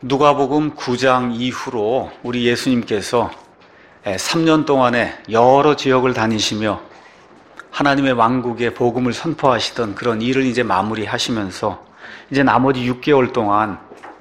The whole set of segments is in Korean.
누가복음 9장 이후로 우리 예수님께서 3년 동안에 여러 지역을 다니시며 하나님의 왕국의 복음을 선포하시던 그런 일을 이제 마무리하시면서 이제 나머지 6개월 동안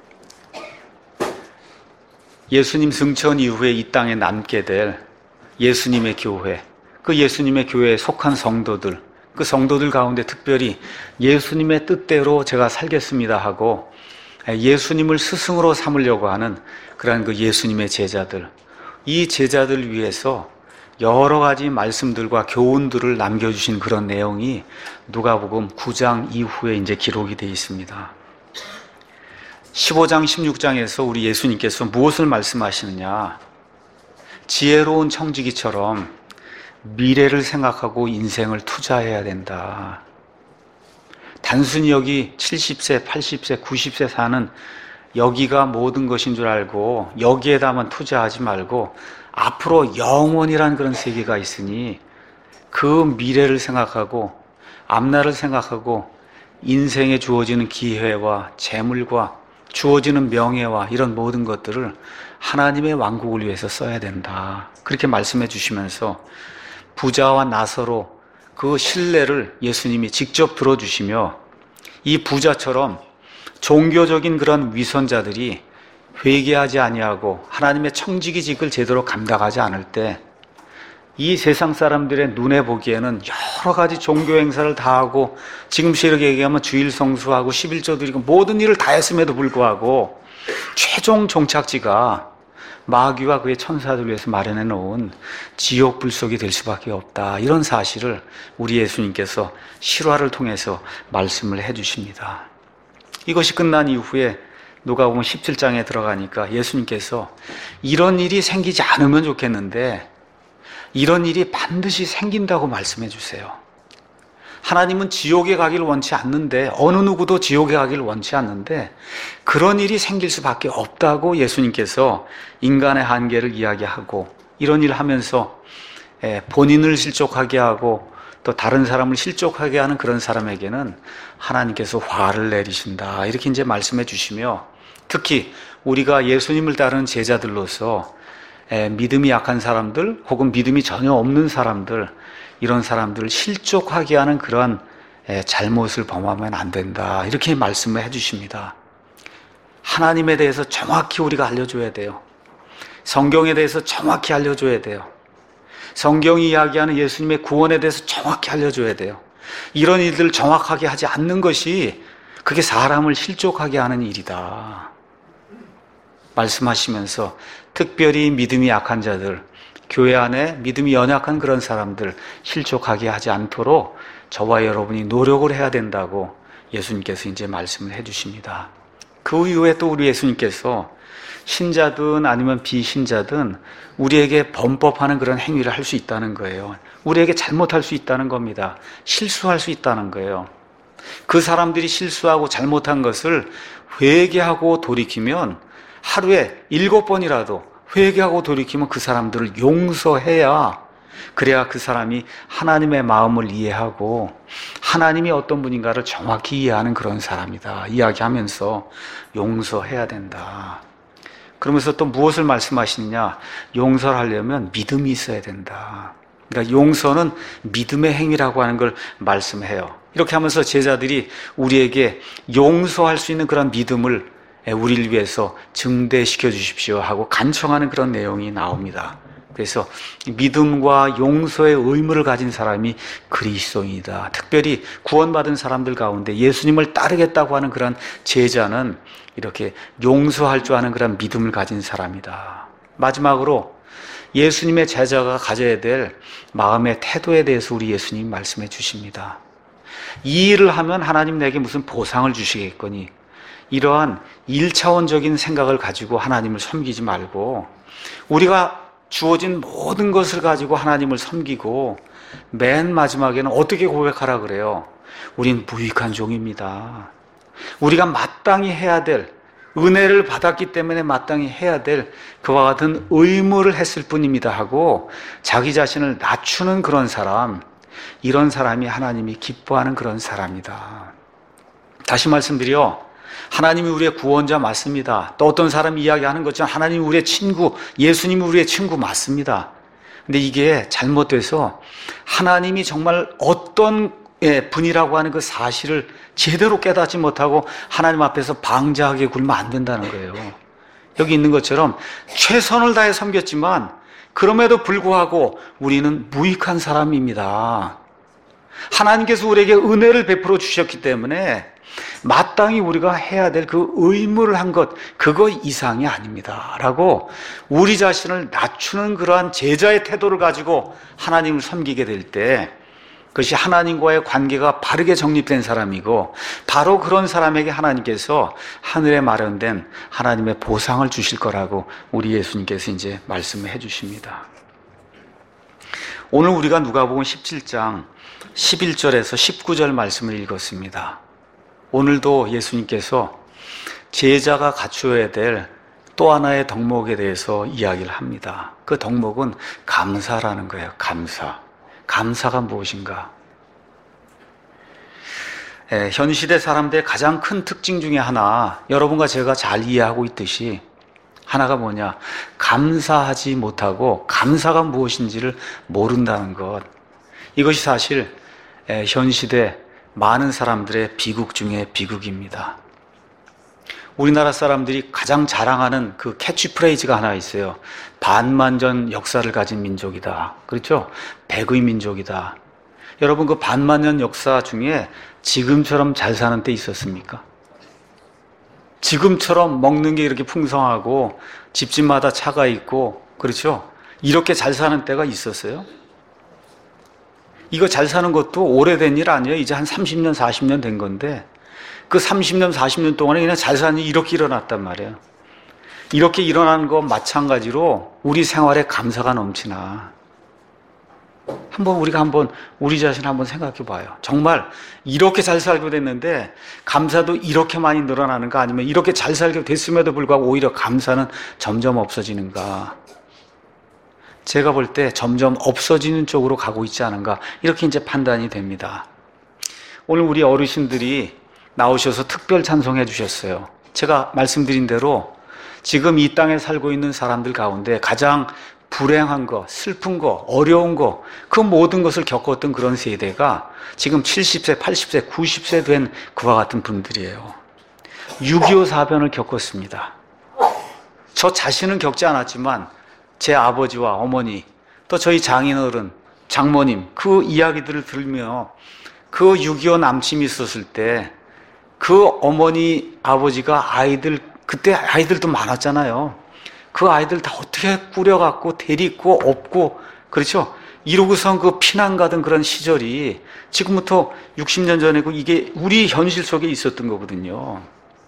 예수님 승천 이후에 이 땅에 남게 될 예수님의 교회, 그 예수님의 교회에 속한 성도들, 그 성도들 가운데 특별히 예수님의 뜻대로 제가 살겠습니다 하고 예수님을 스승으로 삼으려고 하는 그런 그 예수님의 제자들, 이 제자들 위해서 여러 가지 말씀들과 교훈들을 남겨주신 그런 내용이 누가복음 9장 이후에 이제 기록이 되어 있습니다. 15장, 16장에서 우리 예수님께서 무엇을 말씀하시느냐? 지혜로운 청지기처럼 미래를 생각하고 인생을 투자해야 된다. 단순히 여기 70세, 80세, 90세 사는 여기가 모든 것인 줄 알고 여기에다만 투자하지 말고 앞으로 영원이란 그런 세계가 있으니 그 미래를 생각하고 앞날을 생각하고 인생에 주어지는 기회와 재물과 주어지는 명예와 이런 모든 것들을 하나님의 왕국을 위해서 써야 된다. 그렇게 말씀해 주시면서 부자와 나서로 그 신뢰를 예수님이 직접 들어주시며 이 부자처럼 종교적인 그런 위선자들이 회개하지 아니하고 하나님의 청지기직을 제대로 감당하지 않을 때 이 세상 사람들의 눈에 보기에는 여러 가지 종교 행사를 다 하고 지금씩 이렇게 얘기하면 주일 성수하고 11조 드리고 모든 일을 다 했음에도 불구하고 최종 종착지가 마귀와 그의 천사들 위해서 마련해 놓은 지옥 불속이 될 수밖에 없다. 이런 사실을 우리 예수님께서 실화를 통해서 말씀을 해 주십니다. 이것이 끝난 이후에 누가복음 17장에 들어가니까 예수님께서 이런 일이 생기지 않으면 좋겠는데 이런 일이 반드시 생긴다고 말씀해 주세요. 하나님은 지옥에 가기를 원치 않는데 어느 누구도 지옥에 가기를 원치 않는데 그런 일이 생길 수밖에 없다고 예수님께서 인간의 한계를 이야기하고 이런 일을 하면서 본인을 실족하게 하고 또 다른 사람을 실족하게 하는 그런 사람에게는 하나님께서 화를 내리신다 이렇게 이제 말씀해 주시며 특히 우리가 예수님을 따르는 제자들로서 믿음이 약한 사람들 혹은 믿음이 전혀 없는 사람들 이런 사람들을 실족하게 하는 그런 잘못을 범하면 안 된다 이렇게 말씀을 해주십니다. 하나님에 대해서 정확히 우리가 알려줘야 돼요. 성경에 대해서 정확히 알려줘야 돼요. 성경이 이야기하는 예수님의 구원에 대해서 정확히 알려줘야 돼요. 이런 일들을 정확하게 하지 않는 것이 그게 사람을 실족하게 하는 일이다 말씀하시면서 특별히 믿음이 약한 자들, 교회 안에 믿음이 연약한 그런 사람들 실족하게 하지 않도록 저와 여러분이 노력을 해야 된다고 예수님께서 이제 말씀을 해주십니다. 그 이후에 또 우리 예수님께서 신자든 아니면 비신자든 우리에게 범법하는 그런 행위를 할 수 있다는 거예요. 우리에게 잘못할 수 있다는 겁니다. 실수할 수 있다는 거예요. 그 사람들이 실수하고 잘못한 것을 회개하고 돌이키면 하루에 7번이라도 회개하고 돌이키면 그 사람들을 용서해야 그래야 그 사람이 하나님의 마음을 이해하고 하나님이 어떤 분인가를 정확히 이해하는 그런 사람이다 이야기하면서 용서해야 된다. 그러면서 또 무엇을 말씀하시느냐? 용서를 하려면 믿음이 있어야 된다. 그러니까 용서는 믿음의 행위라고 하는 걸 말씀해요. 이렇게 하면서 제자들이 우리에게 용서할 수 있는 그런 믿음을 우리를 위해서 증대시켜 주십시오 하고 간청하는 그런 내용이 나옵니다. 그래서 믿음과 용서의 의무를 가진 사람이 그리스도인이다. 특별히 구원받은 사람들 가운데 예수님을 따르겠다고 하는 그런 제자는 이렇게 용서할 줄 아는 그런 믿음을 가진 사람이다. 마지막으로 예수님의 제자가 가져야 될 마음의 태도에 대해서 우리 예수님이 말씀해 주십니다. 이 일을 하면 하나님 내게 무슨 보상을 주시겠거니 이러한 1차원적인 생각을 가지고 하나님을 섬기지 말고 우리가 주어진 모든 것을 가지고 하나님을 섬기고 맨 마지막에는 어떻게 고백하라 그래요? 우린 무익한 종입니다. 우리가 마땅히 해야 될 은혜를 받았기 때문에 마땅히 해야 될 그와 같은 의무를 했을 뿐입니다 하고 자기 자신을 낮추는 그런 사람, 이런 사람이 하나님이 기뻐하는 그런 사람이다. 다시 말씀드려 하나님이 우리의 구원자 맞습니다. 또 어떤 사람이 이야기하는 것처럼 하나님이 우리의 친구, 예수님이 우리의 친구 맞습니다. 근데 이게 잘못돼서 하나님이 정말 어떤 분이라고 하는 그 사실을 제대로 깨닫지 못하고 하나님 앞에서 방자하게 굴면 안 된다는 거예요. 여기 있는 것처럼 최선을 다해 섬겼지만 그럼에도 불구하고 우리는 무익한 사람입니다. 하나님께서 우리에게 은혜를 베풀어 주셨기 때문에 마땅히 우리가 해야 될 그 의무를 한 것, 그거 이상이 아닙니다 라고 우리 자신을 낮추는 그러한 제자의 태도를 가지고 하나님을 섬기게 될 때 그것이 하나님과의 관계가 바르게 정립된 사람이고 바로 그런 사람에게 하나님께서 하늘에 마련된 하나님의 보상을 주실 거라고 우리 예수님께서 이제 말씀을 해 주십니다. 오늘 우리가 누가복음 17장 11절에서 19절 말씀을 읽었습니다. 오늘도 예수님께서 제자가 갖추어야 될 또 하나의 덕목에 대해서 이야기를 합니다. 그 덕목은 감사라는 거예요. 감사. 감사가 무엇인가? 현 시대 사람들의 가장 큰 특징 중에 하나, 여러분과 제가 잘 이해하고 있듯이 하나가 뭐냐? 감사하지 못하고 감사가 무엇인지를 모른다는 것. 이것이 사실 현 시대 많은 사람들의 비극 중에 비극입니다. 우리나라 사람들이 가장 자랑하는 그 캐치프레이즈가 하나 있어요. 반만년 역사를 가진 민족이다. 그렇죠? 백의 민족이다. 여러분 그 반만년 역사 중에 지금처럼 잘 사는 때 있었습니까? 지금처럼 먹는 게 이렇게 풍성하고 집집마다 차가 있고 그렇죠? 이렇게 잘 사는 때가 있었어요? 이거 잘 사는 것도 오래된 일 아니에요. 이제 한 30년, 40년 된 건데 그 30년, 40년 동안에 그냥 잘 사는 일이 이렇게 일어났단 말이에요. 이렇게 일어나는 거 마찬가지로 우리 생활에 감사가 넘치나 우리가 우리 자신 한번 생각해 봐요. 정말 이렇게 잘 살게 됐는데 감사도 이렇게 많이 늘어나는가 아니면 이렇게 잘 살게 됐음에도 불구하고 오히려 감사는 점점 없어지는가? 제가 볼 때 점점 없어지는 쪽으로 가고 있지 않은가 이렇게 이제 판단이 됩니다. 오늘 우리 어르신들이 나오셔서 특별 찬송해 주셨어요. 제가 말씀드린 대로 지금 이 땅에 살고 있는 사람들 가운데 가장 불행한 거, 슬픈 거, 어려운 거, 그 모든 것을 겪었던 그런 세대가 지금 70세, 80세, 90세 된 그와 같은 분들이에요. 6.25 사변을 겪었습니다. 저 자신은 겪지 않았지만 제 아버지와 어머니, 또 저희 장인어른, 장모님 그 이야기들을 들으며 그 6.25 남침이 있었을 때 그 어머니, 아버지가 그때 아이들도 많았잖아요. 그 아이들 다 어떻게 꾸려갖고 데리고 업고 그렇죠? 이러고선 그 피난 가던 그런 시절이 지금부터 60년 전이고 이게 우리 현실 속에 있었던 거거든요.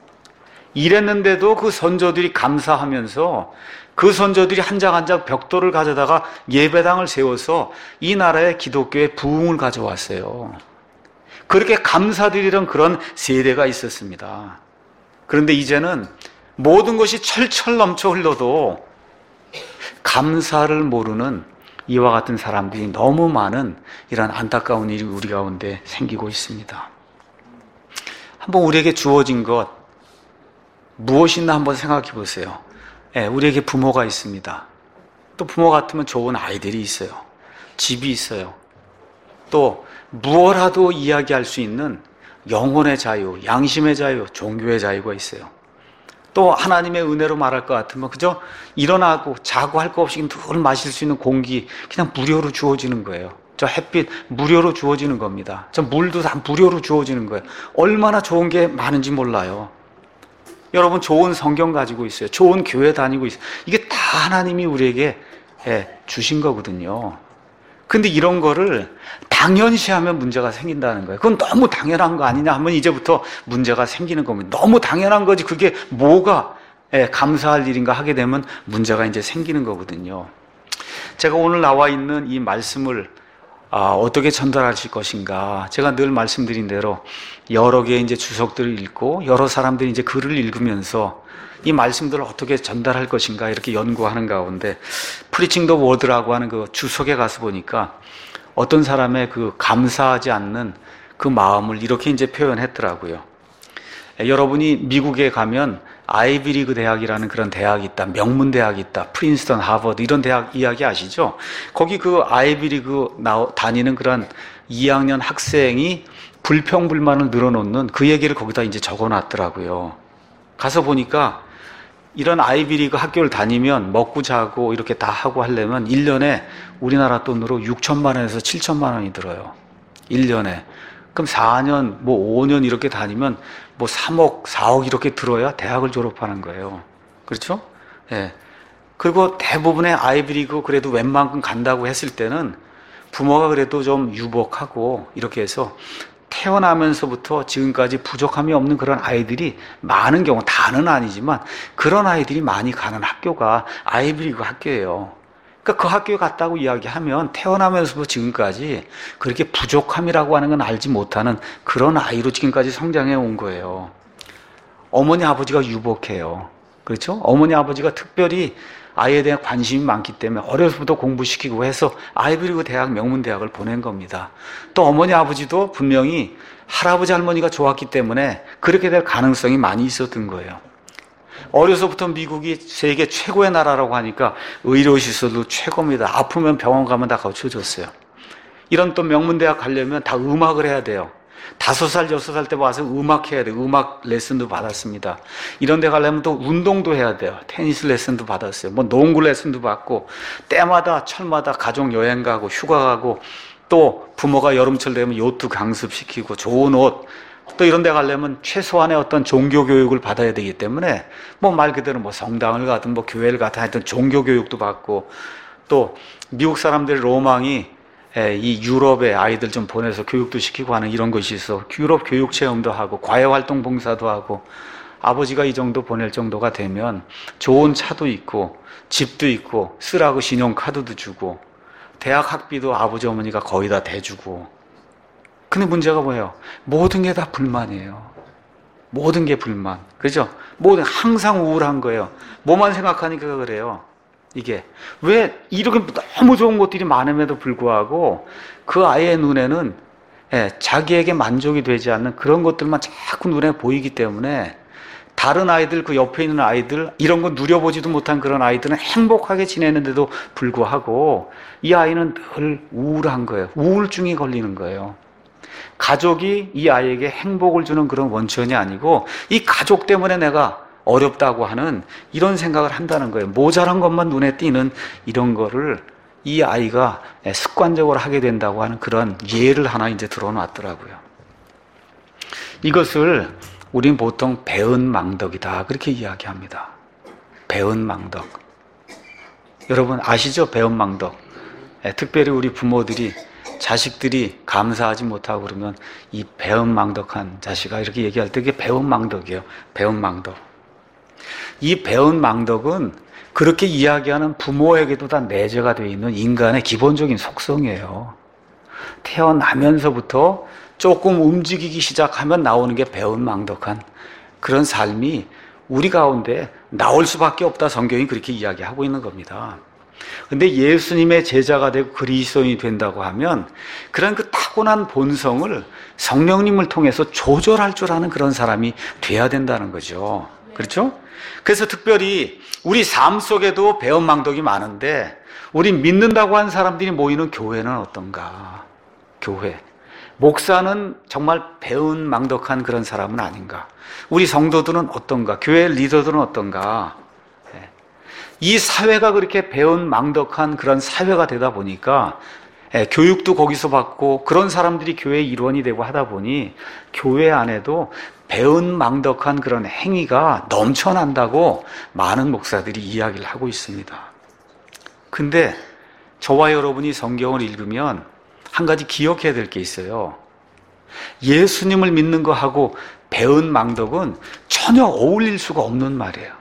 이랬는데도 그 선조들이 감사하면서 그 선조들이 한 장 한 장 벽돌을 가져다가 예배당을 세워서 이 나라의 기독교의 부흥을 가져왔어요. 그렇게 감사드리던 그런 세대가 있었습니다. 그런데 이제는 모든 것이 철철 넘쳐 흘러도 감사를 모르는 이와 같은 사람들이 너무 많은 이런 안타까운 일이 우리 가운데 생기고 있습니다. 한번 우리에게 주어진 것 무엇이나 한번 생각해 보세요. 우리에게 부모가 있습니다. 또 부모 같으면 좋은 아이들이 있어요. 집이 있어요. 또 무엇라도 이야기할 수 있는 영혼의 자유, 양심의 자유, 종교의 자유가 있어요. 또 하나님의 은혜로 말할 것 같으면 그저 일어나고 자고 할 거 없이 늘 마실 수 있는 공기 그냥 무료로 주어지는 거예요. 저 햇빛 무료로 주어지는 겁니다. 저 물도 다 무료로 주어지는 거예요. 얼마나 좋은 게 많은지 몰라요. 여러분 좋은 성경 가지고 있어요. 좋은 교회 다니고 있어요. 이게 다 하나님이 우리에게 주신 거거든요. 근데 이런 거를 당연시하면 문제가 생긴다는 거예요. 그건 너무 당연한 거 아니냐 하면 이제부터 문제가 생기는 겁니다. 너무 당연한 거지 그게 뭐가 감사할 일인가 하게 되면 문제가 이제 생기는 거거든요. 제가 오늘 나와 있는 이 말씀을 어떻게 전달하실 것인가. 제가 늘 말씀드린 대로 여러 개의 이제 주석들을 읽고 여러 사람들이 이제 글을 읽으면서 이 말씀들을 어떻게 전달할 것인가 이렇게 연구하는 가운데 프리칭 더 워드라고 하는 그 주석에 가서 보니까 어떤 사람의 그 감사하지 않는 그 마음을 이렇게 이제 표현했더라고요. 여러분이 미국에 가면 아이비리그 대학이라는 그런 대학이 있다. 명문 대학이 있다. 프린스턴, 하버드 이런 대학 이야기 아시죠? 거기 그 아이비리그 다니는 그런 2학년 학생이 불평불만을 늘어놓는 그 얘기를 거기다 이제 적어놨더라고요. 가서 보니까 이런 아이비리그 학교를 다니면 먹고 자고 이렇게 다 하고 하려면 1년에 우리나라 돈으로 6천만 원에서 7천만 원이 들어요. 1년에. 그럼 4년, 뭐 5년 이렇게 다니면 뭐 3억, 4억 이렇게 들어야 대학을 졸업하는 거예요. 그렇죠? 예. 그리고 대부분의 아이비리그 그래도 웬만큼 간다고 했을 때는 부모가 그래도 좀 유복하고 이렇게 해서 태어나면서부터 지금까지 부족함이 없는 그런 아이들이 많은 경우, 다는 아니지만 그런 아이들이 많이 가는 학교가 아이비리그 학교예요. 그러니까 그 학교에 갔다고 이야기하면 태어나면서부터 지금까지 그렇게 부족함이라고 하는 건 알지 못하는 그런 아이로 지금까지 성장해 온 거예요. 어머니 아버지가 유복해요. 그렇죠? 어머니 아버지가 특별히 아이에 대한 관심이 많기 때문에 어려서부터 공부시키고 해서 아이비리그 대학, 명문 대학을 보낸 겁니다. 또 어머니 아버지도 분명히 할아버지 할머니가 좋았기 때문에 그렇게 될 가능성이 많이 있었던 거예요. 어려서부터 미국이 세계 최고의 나라라고 하니까 의료시설도 최고입니다. 아프면 병원 가면 다 거쳐줬어요. 이런 또 명문대학 가려면 다 음악을 해야 돼요. 5살, 6살 때 와서 음악 해야 돼요. 음악 레슨도 받았습니다. 이런 데 가려면 또 운동도 해야 돼요. 테니스 레슨도 받았어요. 뭐 농구 레슨도 받고 때마다 철마다 가족 여행 가고 휴가 가고 또 부모가 여름철 되면 요트 강습시키고 좋은 옷 또 이런 데 가려면 최소한의 어떤 종교 교육을 받아야 되기 때문에 뭐 말 그대로 뭐 성당을 가든 뭐 교회를 가든 하여튼 종교 교육도 받고 또 미국 사람들의 로망이 이 유럽에 아이들 좀 보내서 교육도 시키고 하는 이런 것이 있어 유럽 교육 체험도 하고 과외활동 봉사도 하고 아버지가 이 정도 보낼 정도가 되면 좋은 차도 있고 집도 있고 쓰라고 신용카드도 주고 대학 학비도 아버지 어머니가 거의 다 대주고 근데 문제가 뭐예요? 모든 게 다 불만이에요. 모든 게 불만. 그죠? 항상 우울한 거예요. 뭐만 생각하니까 그래요. 이게. 왜 이렇게 너무 좋은 것들이 많음에도 불구하고 그 아이의 눈에는 자기에게 만족이 되지 않는 그런 것들만 자꾸 눈에 보이기 때문에 다른 아이들, 그 옆에 있는 아이들, 이런 거 누려보지도 못한 그런 아이들은 행복하게 지내는데도 불구하고 이 아이는 늘 우울한 거예요. 우울증이 걸리는 거예요. 가족이 이 아이에게 행복을 주는 그런 원천이 아니고 이 가족 때문에 내가 어렵다고 하는 이런 생각을 한다는 거예요. 모자란 것만 눈에 띄는 이런 거를 이 아이가 습관적으로 하게 된다고 하는 그런 예를 하나 이제 들어놨더라고요. 이것을 우린 보통 배은망덕이다 그렇게 이야기합니다. 배은망덕. 여러분 아시죠? 배은망덕. 특별히 우리 부모들이 자식들이 감사하지 못하고 그러면 이 배은망덕한 자식아 이렇게 얘기할 때 그게 배은망덕이에요. 배은망덕. 이 배은망덕은 그렇게 이야기하는 부모에게도 다 내재가 되어 있는 인간의 기본적인 속성이에요. 태어나면서부터 조금 움직이기 시작하면 나오는 게 배은망덕한 그런 삶이 우리 가운데 나올 수밖에 없다 성경이 그렇게 이야기하고 있는 겁니다. 근데 예수님의 제자가 되고 그리스도인이 된다고 하면 그런 그 타고난 본성을 성령님을 통해서 조절할 줄 아는 그런 사람이 돼야 된다는 거죠. 그렇죠? 그래서 특별히 우리 삶 속에도 배은망덕이 많은데 우리 믿는다고 하는 사람들이 모이는 교회는 어떤가? 교회. 목사는 정말 배은망덕한 그런 사람은 아닌가? 우리 성도들은 어떤가? 교회 리더들은 어떤가? 이 사회가 그렇게 배은망덕한 그런 사회가 되다 보니까 교육도 거기서 받고 그런 사람들이 교회의 일원이 되고 하다 보니 교회 안에도 배은망덕한 그런 행위가 넘쳐난다고 많은 목사들이 이야기를 하고 있습니다. 근데 저와 여러분이 성경을 읽으면 한 가지 기억해야 될 게 있어요. 예수님을 믿는 거하고 배은망덕은 전혀 어울릴 수가 없는 말이에요.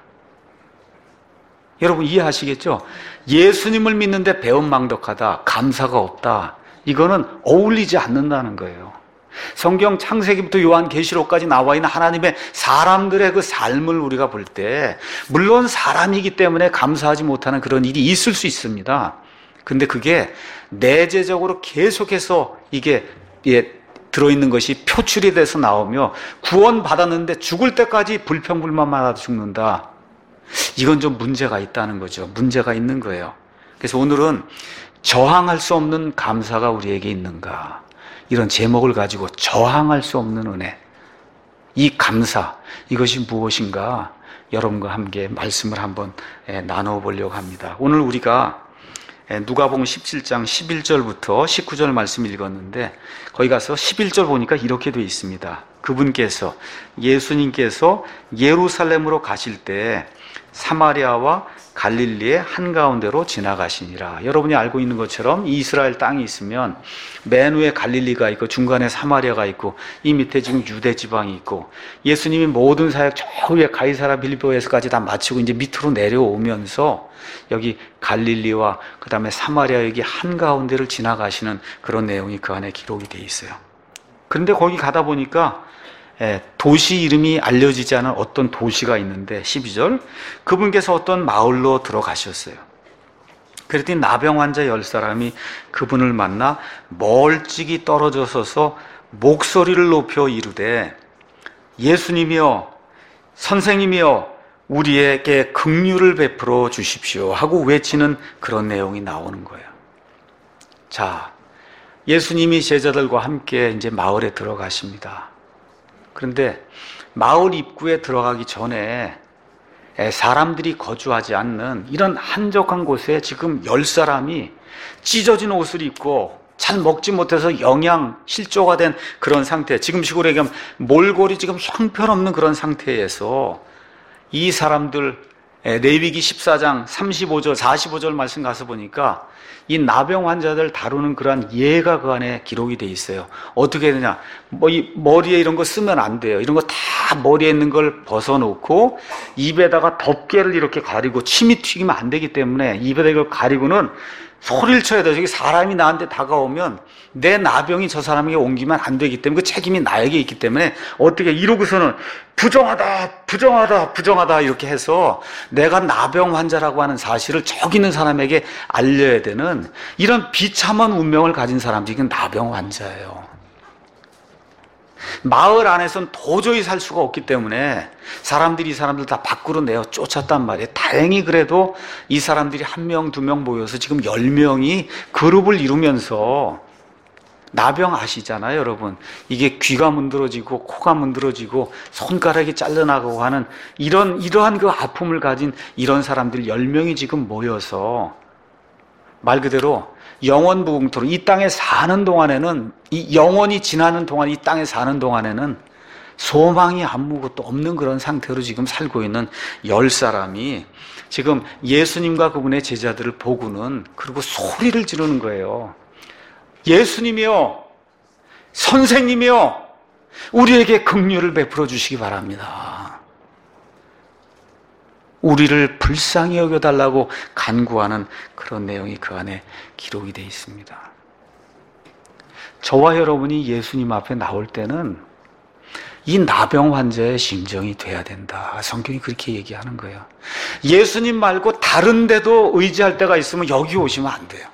여러분 이해하시겠죠? 예수님을 믿는데 배은망덕하다, 감사가 없다. 이거는 어울리지 않는다는 거예요. 성경 창세기부터 요한계시록까지 나와 있는 하나님의 사람들의 그 삶을 우리가 볼 때 물론 사람이기 때문에 감사하지 못하는 그런 일이 있을 수 있습니다. 근데 그게 내재적으로 계속해서 이게 들어있는 것이 표출이 돼서 나오며 구원받았는데 죽을 때까지 불평불만마다 죽는다. 이건 좀 문제가 있다는 거죠. 문제가 있는 거예요. 그래서 오늘은 저항할 수 없는 감사가 우리에게 있는가, 이런 제목을 가지고 저항할 수 없는 은혜, 이 감사, 이것이 무엇인가 여러분과 함께 말씀을 한번 나눠보려고 합니다. 오늘 우리가 누가복음 17장 11절부터 19절 말씀 읽었는데, 거기 가서 11절 보니까 이렇게 되어 있습니다. 그분께서, 예수님께서 예루살렘으로 가실 때 사마리아와 갈릴리의 한가운데로 지나가시니라. 여러분이 알고 있는 것처럼 이스라엘 땅이 있으면 맨 위에 갈릴리가 있고 중간에 사마리아가 있고 이 밑에 지금 유대 지방이 있고, 예수님이 모든 사역 저 위에 가이사라 빌립보에서까지 다 마치고 이제 밑으로 내려오면서 여기 갈릴리와 그 다음에 사마리아 여기 한가운데를 지나가시는 그런 내용이 그 안에 기록이 되어 있어요. 그런데 거기 가다 보니까 도시 이름이 알려지지 않은 어떤 도시가 있는데, 12절, 그분께서 어떤 마을로 들어가셨어요. 그랬더니 나병 환자 10사람이 그분을 만나 멀찍이 떨어져 서서 목소리를 높여 이르되, 예수님이여, 선생님이여, 우리에게 긍휼을 베풀어 주십시오 하고 외치는 그런 내용이 나오는 거예요. 자, 예수님이 제자들과 함께 이제 마을에 들어가십니다. 그런데 마을 입구에 들어가기 전에 사람들이 거주하지 않는 이런 한적한 곳에 지금 10사람이 찢어진 옷을 입고 잘 먹지 못해서 영양 실조가 된 그런 상태, 지금 식으로 얘기하면 몰골이 지금 형편없는 그런 상태에서 이 사람들, 레위기 14장 35절 45절 말씀 가서 보니까 이 나병 환자들 다루는 그러한 예가 그 안에 기록이 돼 있어요. 어떻게 되냐, 이 머리에 이런 거 쓰면 안 돼요. 이런 거 다 머리에 있는 걸 벗어놓고 입에다가 덮개를 이렇게 가리고, 침이 튀기면 안 되기 때문에 입에다 이걸 가리고는 소리를 쳐야 돼요. 저기 사람이 나한테 다가오면 내 나병이 저 사람에게 옮기면 안 되기 때문에 그 책임이 나에게 있기 때문에 어떻게 이러고서는 부정하다, 부정하다, 부정하다 이렇게 해서 내가 나병 환자라고 하는 사실을 저기 있는 사람에게 알려야 되는 이런 비참한 운명을 가진 사람들이 나병 환자예요. 마을 안에서는 도저히 살 수가 없기 때문에 사람들이 이 사람들 다 밖으로 내어 쫓았단 말이에요. 다행히 그래도 이 사람들이 1명, 2명 모여서 지금 10명이 그룹을 이루면서, 나병 아시잖아요, 여러분. 이게 귀가 문드러지고 코가 문드러지고 손가락이 잘려나가고 하는 이러한 그 아픔을 가진 이런 사람들 10명이 지금 모여서 말 그대로 영원무궁토로 이 땅에 사는 동안에는, 이 영원히 지나는 동안 이 땅에 사는 동안에는 소망이 아무것도 없는 그런 상태로 지금 살고 있는 10사람이 지금 예수님과 그분의 제자들을 보고는, 그리고 소리를 지르는 거예요. 예수님이요, 선생님이요, 우리에게 긍휼을 베풀어 주시기 바랍니다. 우리를 불쌍히 여겨달라고 간구하는 그런 내용이 그 안에 기록이 되어 있습니다. 저와 여러분이 예수님 앞에 나올 때는 이 나병 환자의 심정이 돼야 된다. 성경이 그렇게 얘기하는 거예요. 예수님 말고 다른 데도 의지할 때가 있으면 여기 오시면 안 돼요.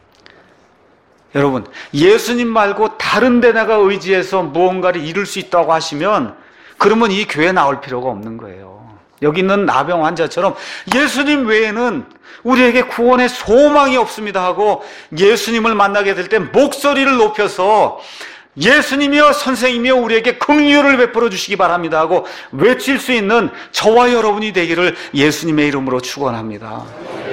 여러분, 예수님 말고 다른 데 내가 의지해서 무언가를 이룰 수 있다고 하시면 그러면 이 교회에 나올 필요가 없는 거예요. 여기 있는 나병 환자처럼 예수님 외에는 우리에게 구원의 소망이 없습니다 하고 예수님을 만나게 될 때 목소리를 높여서 예수님이여, 선생님이여, 우리에게 긍휼을 베풀어 주시기 바랍니다 하고 외칠 수 있는 저와 여러분이 되기를 예수님의 이름으로 축원합니다.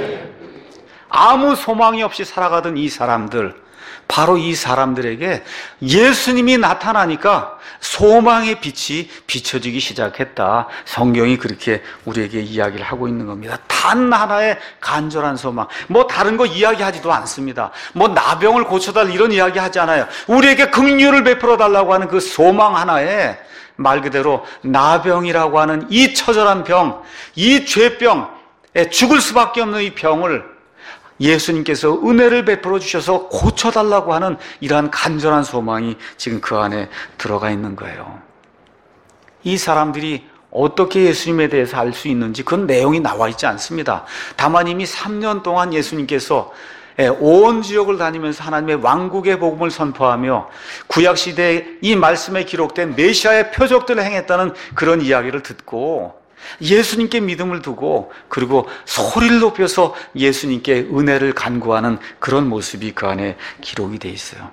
아무 소망이 없이 살아가던 이 사람들, 바로 이 사람들에게 예수님이 나타나니까 소망의 빛이 비춰지기 시작했다. 성경이 그렇게 우리에게 이야기를 하고 있는 겁니다. 단 하나의 간절한 소망. 뭐 다른 거 이야기하지도 않습니다. 뭐 나병을 고쳐달 이런 이야기 하지 않아요. 우리에게 긍휼을 베풀어 달라고 하는 그 소망 하나에 말 그대로 나병이라고 하는 이 처절한 병, 이 죄병, 죽을 수밖에 없는 이 병을 예수님께서 은혜를 베풀어 주셔서 고쳐달라고 하는 이러한 간절한 소망이 지금 그 안에 들어가 있는 거예요. 이 사람들이 어떻게 예수님에 대해서 알 수 있는지 그런 내용이 나와 있지 않습니다. 다만 이미 3년 동안 예수님께서 온 지역을 다니면서 하나님의 왕국의 복음을 선포하며 구약시대에 이 말씀에 기록된 메시아의 표적들을 행했다는 그런 이야기를 듣고 예수님께 믿음을 두고 그리고 소리를 높여서 예수님께 은혜를 간구하는 그런 모습이 그 안에 기록이 되어 있어요.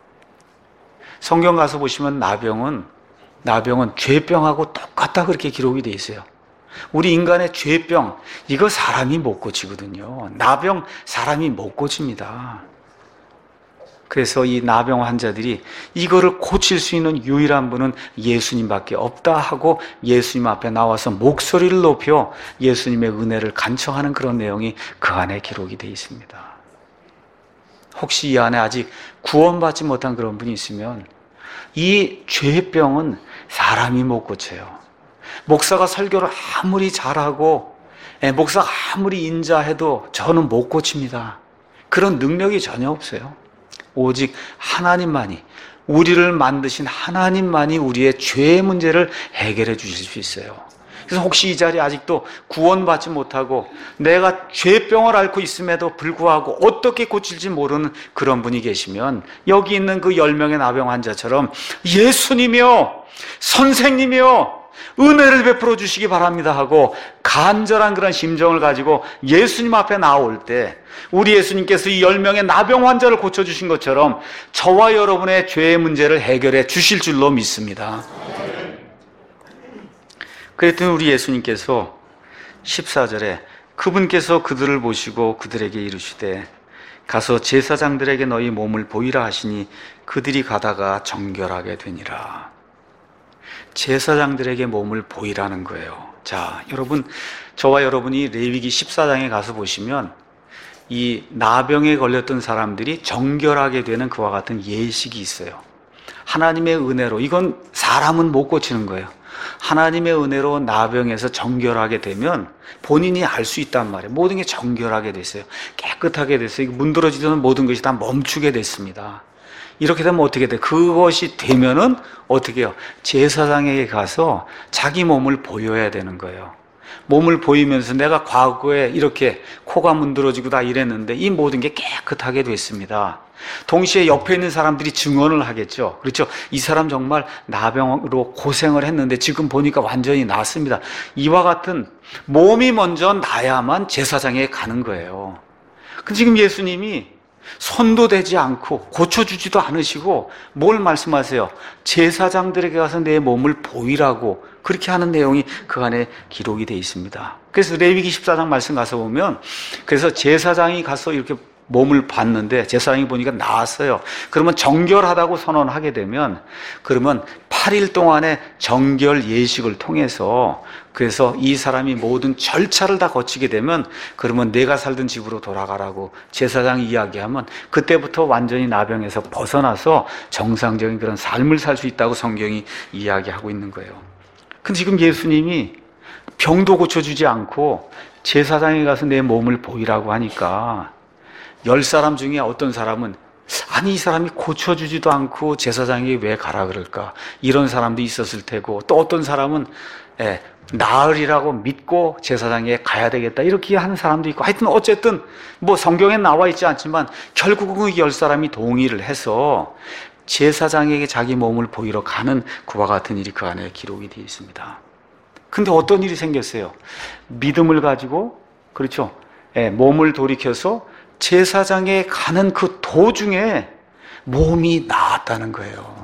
성경 가서 보시면 나병은 죄병하고 똑같다 그렇게 기록이 되어 있어요. 우리 인간의 죄병, 이거 사람이 못 고치거든요. 나병 사람이 못 고칩니다. 그래서 이 나병 환자들이 이거를 고칠 수 있는 유일한 분은 예수님밖에 없다 하고 예수님 앞에 나와서 목소리를 높여 예수님의 은혜를 간청하는 그런 내용이 그 안에 기록이 되어 있습니다. 혹시 이 안에 아직 구원받지 못한 그런 분이 있으면 이 죄병은 사람이 못 고쳐요. 목사가 설교를 아무리 잘하고 목사가 아무리 인자해도 저는 못 고칩니다. 그런 능력이 전혀 없어요. 오직 하나님만이, 우리를 만드신 하나님만이 우리의 죄의 문제를 해결해 주실 수 있어요. 그래서 혹시 이 자리에 아직도 구원받지 못하고 내가 죄병을 앓고 있음에도 불구하고 어떻게 고칠지 모르는 그런 분이 계시면 여기 있는 그 10명의 나병 환자처럼 예수님이요, 선생님이요, 은혜를 베풀어 주시기 바랍니다 하고 간절한 그런 심정을 가지고 예수님 앞에 나올 때 우리 예수님께서 이 10명의 나병 환자를 고쳐주신 것처럼 저와 여러분의 죄의 문제를 해결해 주실 줄로 믿습니다. 그랬더니 우리 예수님께서 14절에 그분께서 그들을 보시고 그들에게 이르시되 가서 제사장들에게 너희 몸을 보이라 하시니 그들이 가다가 정결하게 되니라. 제사장들에게 몸을 보이라는 거예요. 자, 여러분, 저와 여러분이 레위기 14장에 가서 보시면 이 나병에 걸렸던 사람들이 정결하게 되는 그와 같은 예식이 있어요. 하나님의 은혜로, 이건 사람은 못 고치는 거예요. 하나님의 은혜로 나병에서 정결하게 되면 본인이 알 수 있단 말이에요. 모든 게 정결하게 됐어요. 깨끗하게 됐어요. 문드러지던 모든 것이 다 멈추게 됐습니다. 이렇게 되면 어떻게 돼? 그것이 되면은 어떻게 해요? 제사장에게 가서 자기 몸을 보여야 되는 거예요. 몸을 보이면서 내가 과거에 이렇게 코가 문드러지고 다 이랬는데 이 모든 게 깨끗하게 됐습니다. 동시에 옆에 있는 사람들이 증언을 하겠죠. 그렇죠? 이 사람 정말 나병으로 고생을 했는데 지금 보니까 완전히 낫습니다. 이와 같은 몸이 먼저 나야만 제사장에 가는 거예요. 근데 지금 예수님이 손도 대지 않고 고쳐주지도 않으시고 뭘 말씀하세요? 제사장들에게 가서 내 몸을 보이라고 그렇게 하는 내용이 그 안에 기록이 되어 있습니다. 그래서 레위기 14장 말씀 가서 보면 그래서 제사장이 가서 이렇게 몸을 봤는데 제사장이 보니까 나았어요. 그러면 정결하다고 선언하게 되면 그러면 8일 동안의 정결 예식을 통해서 그래서 이 사람이 모든 절차를 다 거치게 되면 그러면 내가 살던 집으로 돌아가라고 제사장이 이야기하면 그때부터 완전히 나병에서 벗어나서 정상적인 그런 삶을 살 수 있다고 성경이 이야기하고 있는 거예요. 근데 지금 예수님이 병도 고쳐주지 않고 제사장에 가서 내 몸을 보이라고 하니까 10사람 중에 어떤 사람은 아니 이 사람이 고쳐주지도 않고 제사장이 왜 가라 그럴까 이런 사람도 있었을 테고 또 어떤 사람은 나으리라고 믿고 제사장에 가야 되겠다 이렇게 하는 사람도 있고 하여튼 어쨌든 뭐 성경에 나와 있지 않지만 결국은 10사람이 동의를 해서 제사장에게 자기 몸을 보이러 가는 그와 같은 일이 그 안에 기록이 되어 있습니다. 근데 어떤 일이 생겼어요? 믿음을 가지고 그렇죠? 몸을 돌이켜서 제사장에 가는 그 도중에 몸이 나았다는 거예요.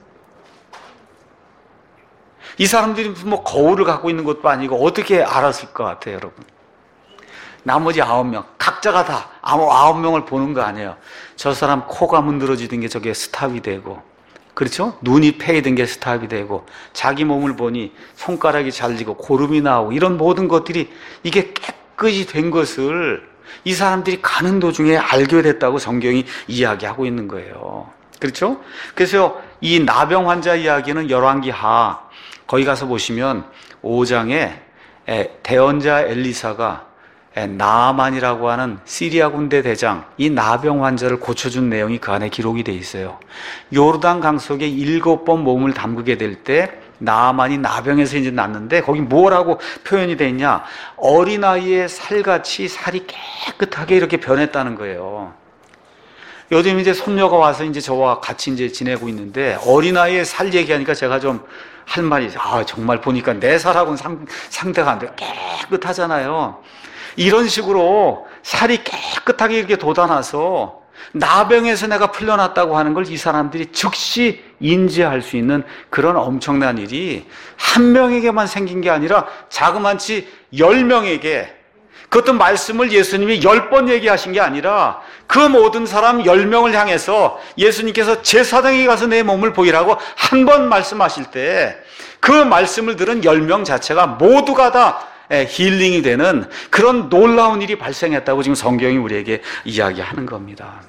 이 사람들이 뭐 거울을 갖고 있는 것도 아니고 어떻게 알았을 것 같아요, 여러분? 나머지 9명, 각자가 다 9명을 보는 거 아니에요. 저 사람 코가 문드러지던 게 저게 스탑이 되고, 그렇죠? 눈이 패이던 게 스탑이 되고, 자기 몸을 보니 손가락이 잘리고 고름이 나오고 이런 모든 것들이 이게 깨끗이 된 것을 이 사람들이 가는 도중에 알게 됐다고 성경이 이야기하고 있는 거예요. 그렇죠? 그래서 이 나병 환자 이야기는 열왕기하 거기 가서 보시면 5장에 대언자 엘리사가 나아만이라고 하는 시리아 군대 대장 이 나병 환자를 고쳐준 내용이 그 안에 기록이 돼 있어요. 요르단 강 속에 7번 몸을 담그게 될 때 나아만이 나병에서 이제 났는데 거기 뭐라고 표현이 돼 있냐? 어린아이의 살같이 살이 깨끗하게 이렇게 변했다는 거예요. 요즘 이제 손녀가 와서 이제 저와 같이 이제 지내고 있는데 어린아이의 살 얘기하니까 제가 좀 할 말이, 정말 보니까 내 살하고는 상대가 안 돼. 깨끗하잖아요. 이런 식으로 살이 깨끗하게 이렇게 돋아나서 나병에서 내가 풀려났다고 하는 걸 이 사람들이 즉시 인지할 수 있는 그런 엄청난 일이 한 명에게만 생긴 게 아니라 자그만치 10명에게, 그것도 말씀을 예수님이 10번 얘기하신 게 아니라 그 모든 사람 10명을 향해서 예수님께서 제사장에 가서 내 몸을 보이라고 한 번 말씀하실 때 그 말씀을 들은 10명 자체가 모두가 다 힐링이 되는 그런 놀라운 일이 발생했다고 지금 성경이 우리에게 이야기하는 겁니다.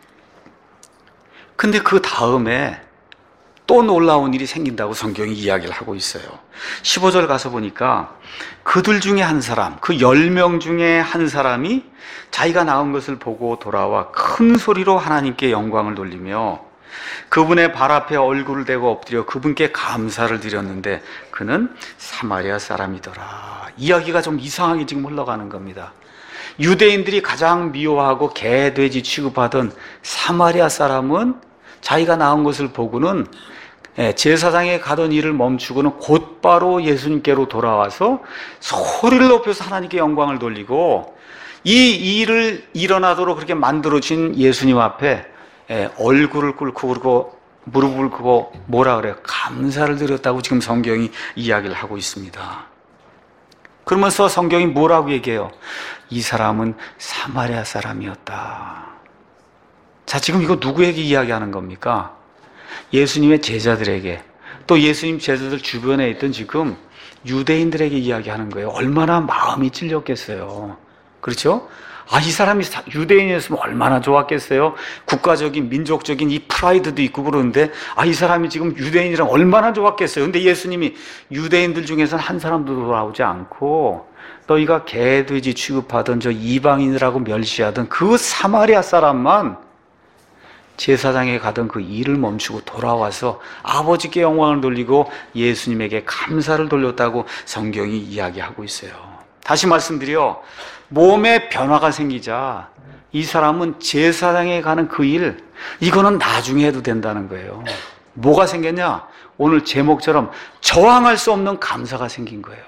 근데 그 다음에 또 놀라운 일이 생긴다고 성경이 이야기를 하고 있어요. 15절 가서 보니까 그들 중에 한 사람, 그 10명 중에 한 사람이 자기가 낳은 것을 보고 돌아와 큰 소리로 하나님께 영광을 돌리며 그분의 발 앞에 얼굴을 대고 엎드려 그분께 감사를 드렸는데 그는 사마리아 사람이더라. 이야기가 좀 이상하게 지금 흘러가는 겁니다. 유대인들이 가장 미워하고 개, 돼지 취급하던 사마리아 사람은 자기가 낳은 것을 보고는 제사장에 가던 일을 멈추고는 곧바로 예수님께로 돌아와서 소리를 높여서 하나님께 영광을 돌리고 이 일을 일어나도록 그렇게 만들어진 예수님 앞에 얼굴을 꿇고 그리고 무릎을 꿇고 뭐라 그래요? 감사를 드렸다고 지금 성경이 이야기를 하고 있습니다. 그러면서 성경이 뭐라고 얘기해요? 이 사람은 사마리아 사람이었다. 자, 지금 이거 누구에게 이야기하는 겁니까? 예수님의 제자들에게, 또 예수님 제자들 주변에 있던 지금 유대인들에게 이야기하는 거예요. 얼마나 마음이 찔렸겠어요. 그렇죠? 이 사람이 유대인이었으면 얼마나 좋았겠어요. 국가적인 민족적인 이 프라이드도 있고 그러는데 이 사람이 지금 유대인이랑 얼마나 좋았겠어요. 근데 예수님이 유대인들 중에서는 한 사람도 돌아오지 않고 너희가 개, 돼지 취급하던 저 이방인이라고 멸시하던 그 사마리아 사람만 제사장에 가던 그 일을 멈추고 돌아와서 아버지께 영광을 돌리고 예수님에게 감사를 돌렸다고 성경이 이야기하고 있어요. 다시 말씀드려, 몸에 변화가 생기자 이 사람은 제사장에 가는 그 일, 이거는 나중에 해도 된다는 거예요. 뭐가 생겼냐? 오늘 제목처럼 저항할 수 없는 감사가 생긴 거예요.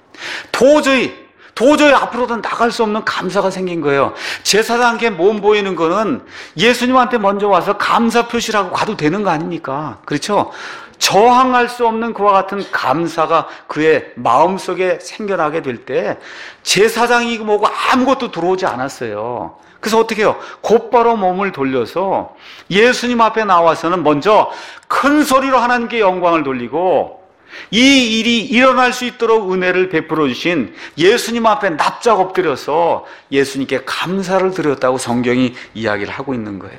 도저히 앞으로도 나갈 수 없는 감사가 생긴 거예요. 제사장께 몸 보이는 거는 예수님한테 먼저 와서 감사 표시를 하고 가도 되는 거 아닙니까? 그렇죠? 저항할 수 없는 그와 같은 감사가 그의 마음속에 생겨나게 될 때 제사장이 뭐고 아무것도 들어오지 않았어요. 그래서 어떻게 해요? 곧바로 몸을 돌려서 예수님 앞에 나와서는 먼저 큰 소리로 하나님께 영광을 돌리고 이 일이 일어날 수 있도록 은혜를 베풀어 주신 예수님 앞에 납작 엎드려서 예수님께 감사를 드렸다고 성경이 이야기를 하고 있는 거예요.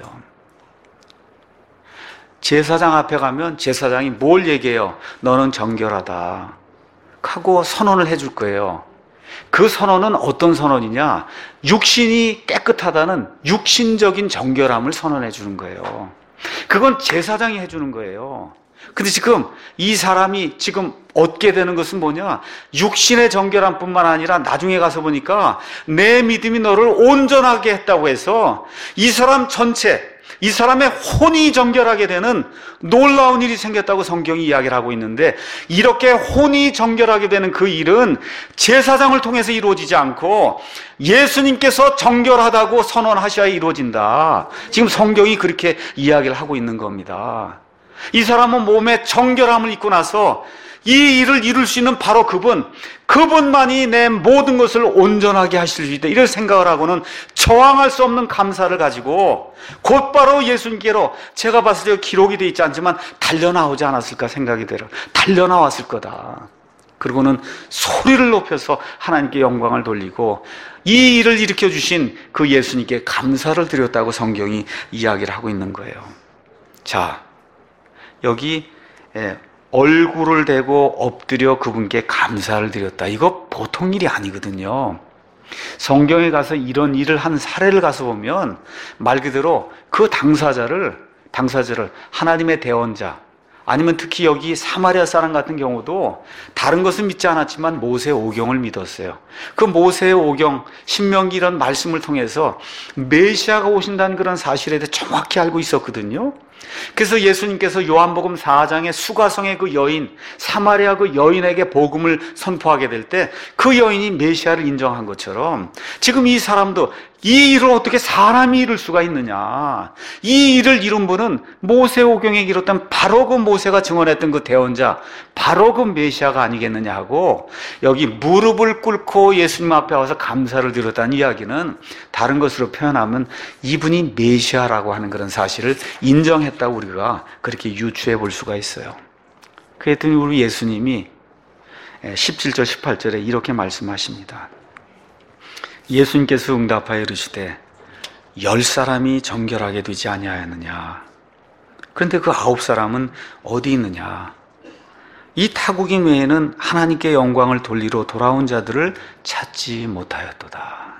제사장 앞에 가면 제사장이 뭘 얘기해요? 너는 정결하다 하고 선언을 해줄 거예요. 그 선언은 어떤 선언이냐? 육신이 깨끗하다는 육신적인 정결함을 선언해 주는 거예요. 그건 제사장이 해주는 거예요. 근데 지금 이 사람이 지금 얻게 되는 것은 뭐냐? 육신의 정결함뿐만 아니라 나중에 가서 보니까 내 믿음이 너를 온전하게 했다고 해서 이 사람 전체, 이 사람의 혼이 정결하게 되는 놀라운 일이 생겼다고 성경이 이야기를 하고 있는데, 이렇게 혼이 정결하게 되는 그 일은 제사장을 통해서 이루어지지 않고 예수님께서 정결하다고 선언하셔야 이루어진다. 지금 성경이 그렇게 이야기를 하고 있는 겁니다. 이 사람은 몸에 정결함을 입고 나서 이 일을 이룰 수 있는 바로 그분만이 내 모든 것을 온전하게 하실 수 있다, 이런 생각을 하고는 저항할 수 없는 감사를 가지고 곧바로 예수님께로, 제가 봤을 때 기록이 되어 있지 않지만 달려나오지 않았을까 생각이 들어요. 달려나왔을 거다. 그리고는 소리를 높여서 하나님께 영광을 돌리고 이 일을 일으켜 주신 그 예수님께 감사를 드렸다고 성경이 이야기를 하고 있는 거예요. 자, 여기 얼굴을 대고 엎드려 그분께 감사를 드렸다. 이거 보통 일이 아니거든요. 성경에 가서 이런 일을 한 사례를 가서 보면 말 그대로 그 당사자를 하나님의 대언자, 아니면 특히 여기 사마리아 사람 같은 경우도 다른 것은 믿지 않았지만 모세 오경을 믿었어요. 그 모세 오경, 신명기 이런 말씀을 통해서 메시아가 오신다는 그런 사실에 대해 정확히 알고 있었거든요. 그래서 예수님께서 요한복음 4장에 수가성의 그 여인, 사마리아 그 여인에게 복음을 선포하게 될 때 그 여인이 메시아를 인정한 것처럼 지금 이 사람도 이 일을 어떻게 사람이 이룰 수가 있느냐. 이 일을 이룬 분은 모세오경에 기록된 바로 그 모세가 증언했던 그 대언자, 바로 그 메시아가 아니겠느냐 하고 여기 무릎을 꿇고 예수님 앞에 와서 감사를 드렸다는 이야기는 다른 것으로 표현하면 이분이 메시아라고 하는 그런 사실을 인정했다고 우리가 그렇게 유추해 볼 수가 있어요. 그랬더니 우리 예수님이 17절 18절에 이렇게 말씀하십니다. 예수님께서 응답하여 이르시되 10사람이 정결하게 되지 아니하였느냐. 그런데 그 9사람은 어디 있느냐. 이 타국인 외에는 하나님께 영광을 돌리러 돌아온 자들을 찾지 못하였도다.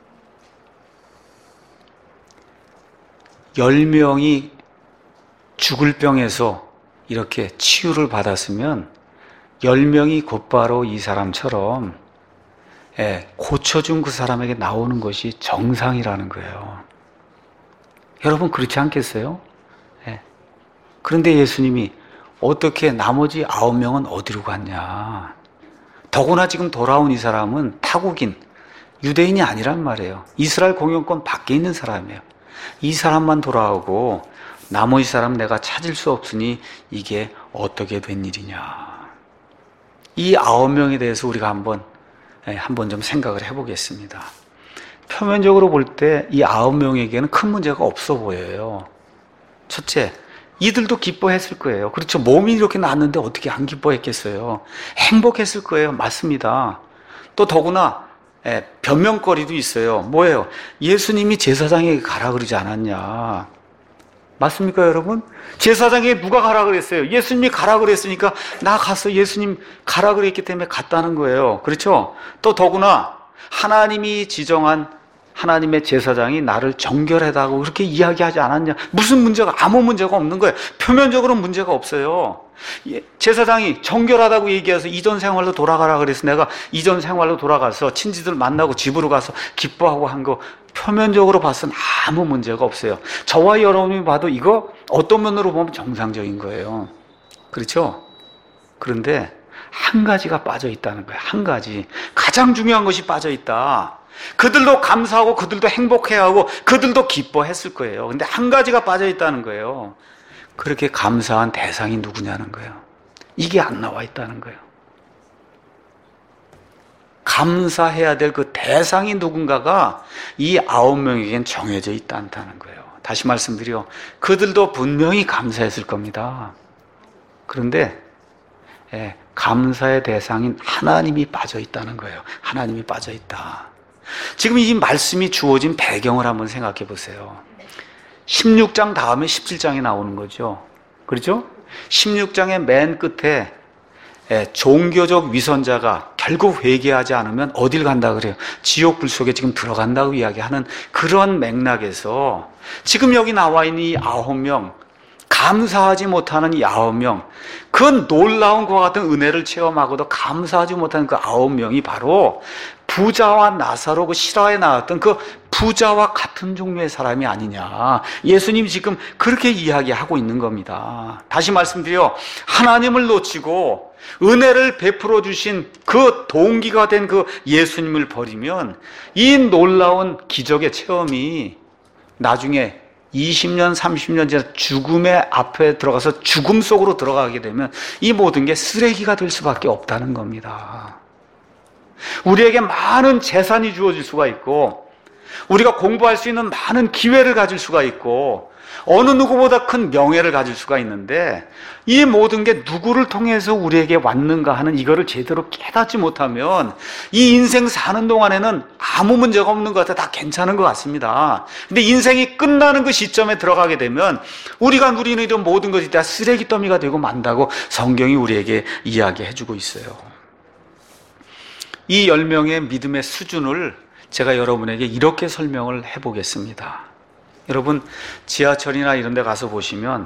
10명이 죽을 병에서 이렇게 치유를 받았으면 10명이 곧바로 이 사람처럼 고쳐준 그 사람에게 나오는 것이 정상이라는 거예요. 여러분 그렇지 않겠어요? 그런데 예수님이 어떻게 나머지 9명은 어디로 갔냐? 더구나 지금 돌아온 이 사람은 타국인, 유대인이 아니란 말이에요. 이스라엘 공영권 밖에 있는 사람이에요. 이 사람만 돌아오고 나머지 사람 내가 찾을 수 없으니 이게 어떻게 된 일이냐. 이 9명에 대해서 우리가 한번 좀 생각을 해보겠습니다. 표면적으로 볼 때 이 9명에게는 큰 문제가 없어 보여요. 첫째, 이들도 기뻐했을 거예요. 그렇죠. 몸이 이렇게 났는데 어떻게 안 기뻐했겠어요. 행복했을 거예요. 맞습니다. 또 더구나 변명거리도 있어요. 뭐예요? 예수님이 제사장에게 가라 그러지 않았냐. 맞습니까, 여러분? 제사장에게 누가 가라 그랬어요? 예수님이 가라 그랬으니까 나 가서 예수님 가라 그랬기 때문에 갔다는 거예요. 그렇죠? 또 더구나 하나님이 지정한 하나님의 제사장이 나를 정결하다고 그렇게 이야기하지 않았냐? 무슨 문제가, 아무 문제가 없는 거예요. 표면적으로 문제가 없어요. 제사장이 정결하다고 얘기해서 이전 생활로 돌아가라 그래서 내가 이전 생활로 돌아가서 친지들 만나고 집으로 가서 기뻐하고 한 거 표면적으로 봐서는 아무 문제가 없어요. 저와 여러분이 봐도 이거 어떤 면으로 보면 정상적인 거예요. 그렇죠? 그런데 한 가지가 빠져 있다는 거예요. 한 가지. 가장 중요한 것이 빠져 있다. 그들도 감사하고 그들도 행복해하고 그들도 기뻐했을 거예요. 근데 한 가지가 빠져 있다는 거예요. 그렇게 감사한 대상이 누구냐는 거예요. 이게 안 나와 있다는 거예요. 감사해야 될 그 대상이 누군가가 이 9명에겐 정해져 있다는 거예요. 다시 말씀드려, 그들도 분명히 감사했을 겁니다. 그런데 감사의 대상인 하나님이 빠져 있다는 거예요. 하나님이 빠져 있다. 지금 이 말씀이 주어진 배경을 한번 생각해 보세요. 16장 다음에 17장이 나오는 거죠. 그렇죠? 16장의 맨 끝에 종교적 위선자가 결국 회개하지 않으면 어딜 간다 그래요? 지옥불 속에 지금 들어간다고 이야기하는 그런 맥락에서 지금 여기 나와 있는 이 9명, 감사하지 못하는 이 9명, 그 놀라운 그와 같은 은혜를 체험하고도 감사하지 못하는 그 9명이 바로 부자와 나사로 그 실화에 나왔던 그 부자와 같은 종류의 사람이 아니냐. 예수님이 지금 그렇게 이야기하고 있는 겁니다. 다시 말씀드려, 하나님을 놓치고 은혜를 베풀어 주신 그 동기가 된 그 예수님을 버리면 이 놀라운 기적의 체험이 나중에 20년, 30년 지나 죽음의 앞에 들어가서 죽음 속으로 들어가게 되면 이 모든 게 쓰레기가 될 수밖에 없다는 겁니다. 우리에게 많은 재산이 주어질 수가 있고 우리가 공부할 수 있는 많은 기회를 가질 수가 있고 어느 누구보다 큰 명예를 가질 수가 있는데 이 모든 게 누구를 통해서 우리에게 왔는가 하는 이거를 제대로 깨닫지 못하면 이 인생 사는 동안에는 아무 문제가 없는 것 같아. 다 괜찮은 것 같습니다. 근데 인생이 끝나는 그 시점에 들어가게 되면 우리가 누리는 이런 모든 것이 다 쓰레기 더미가 되고 만다고 성경이 우리에게 이야기해주고 있어요. 이 10명의 믿음의 수준을 제가 여러분에게 이렇게 설명을 해보겠습니다. 여러분, 지하철이나 이런 데 가서 보시면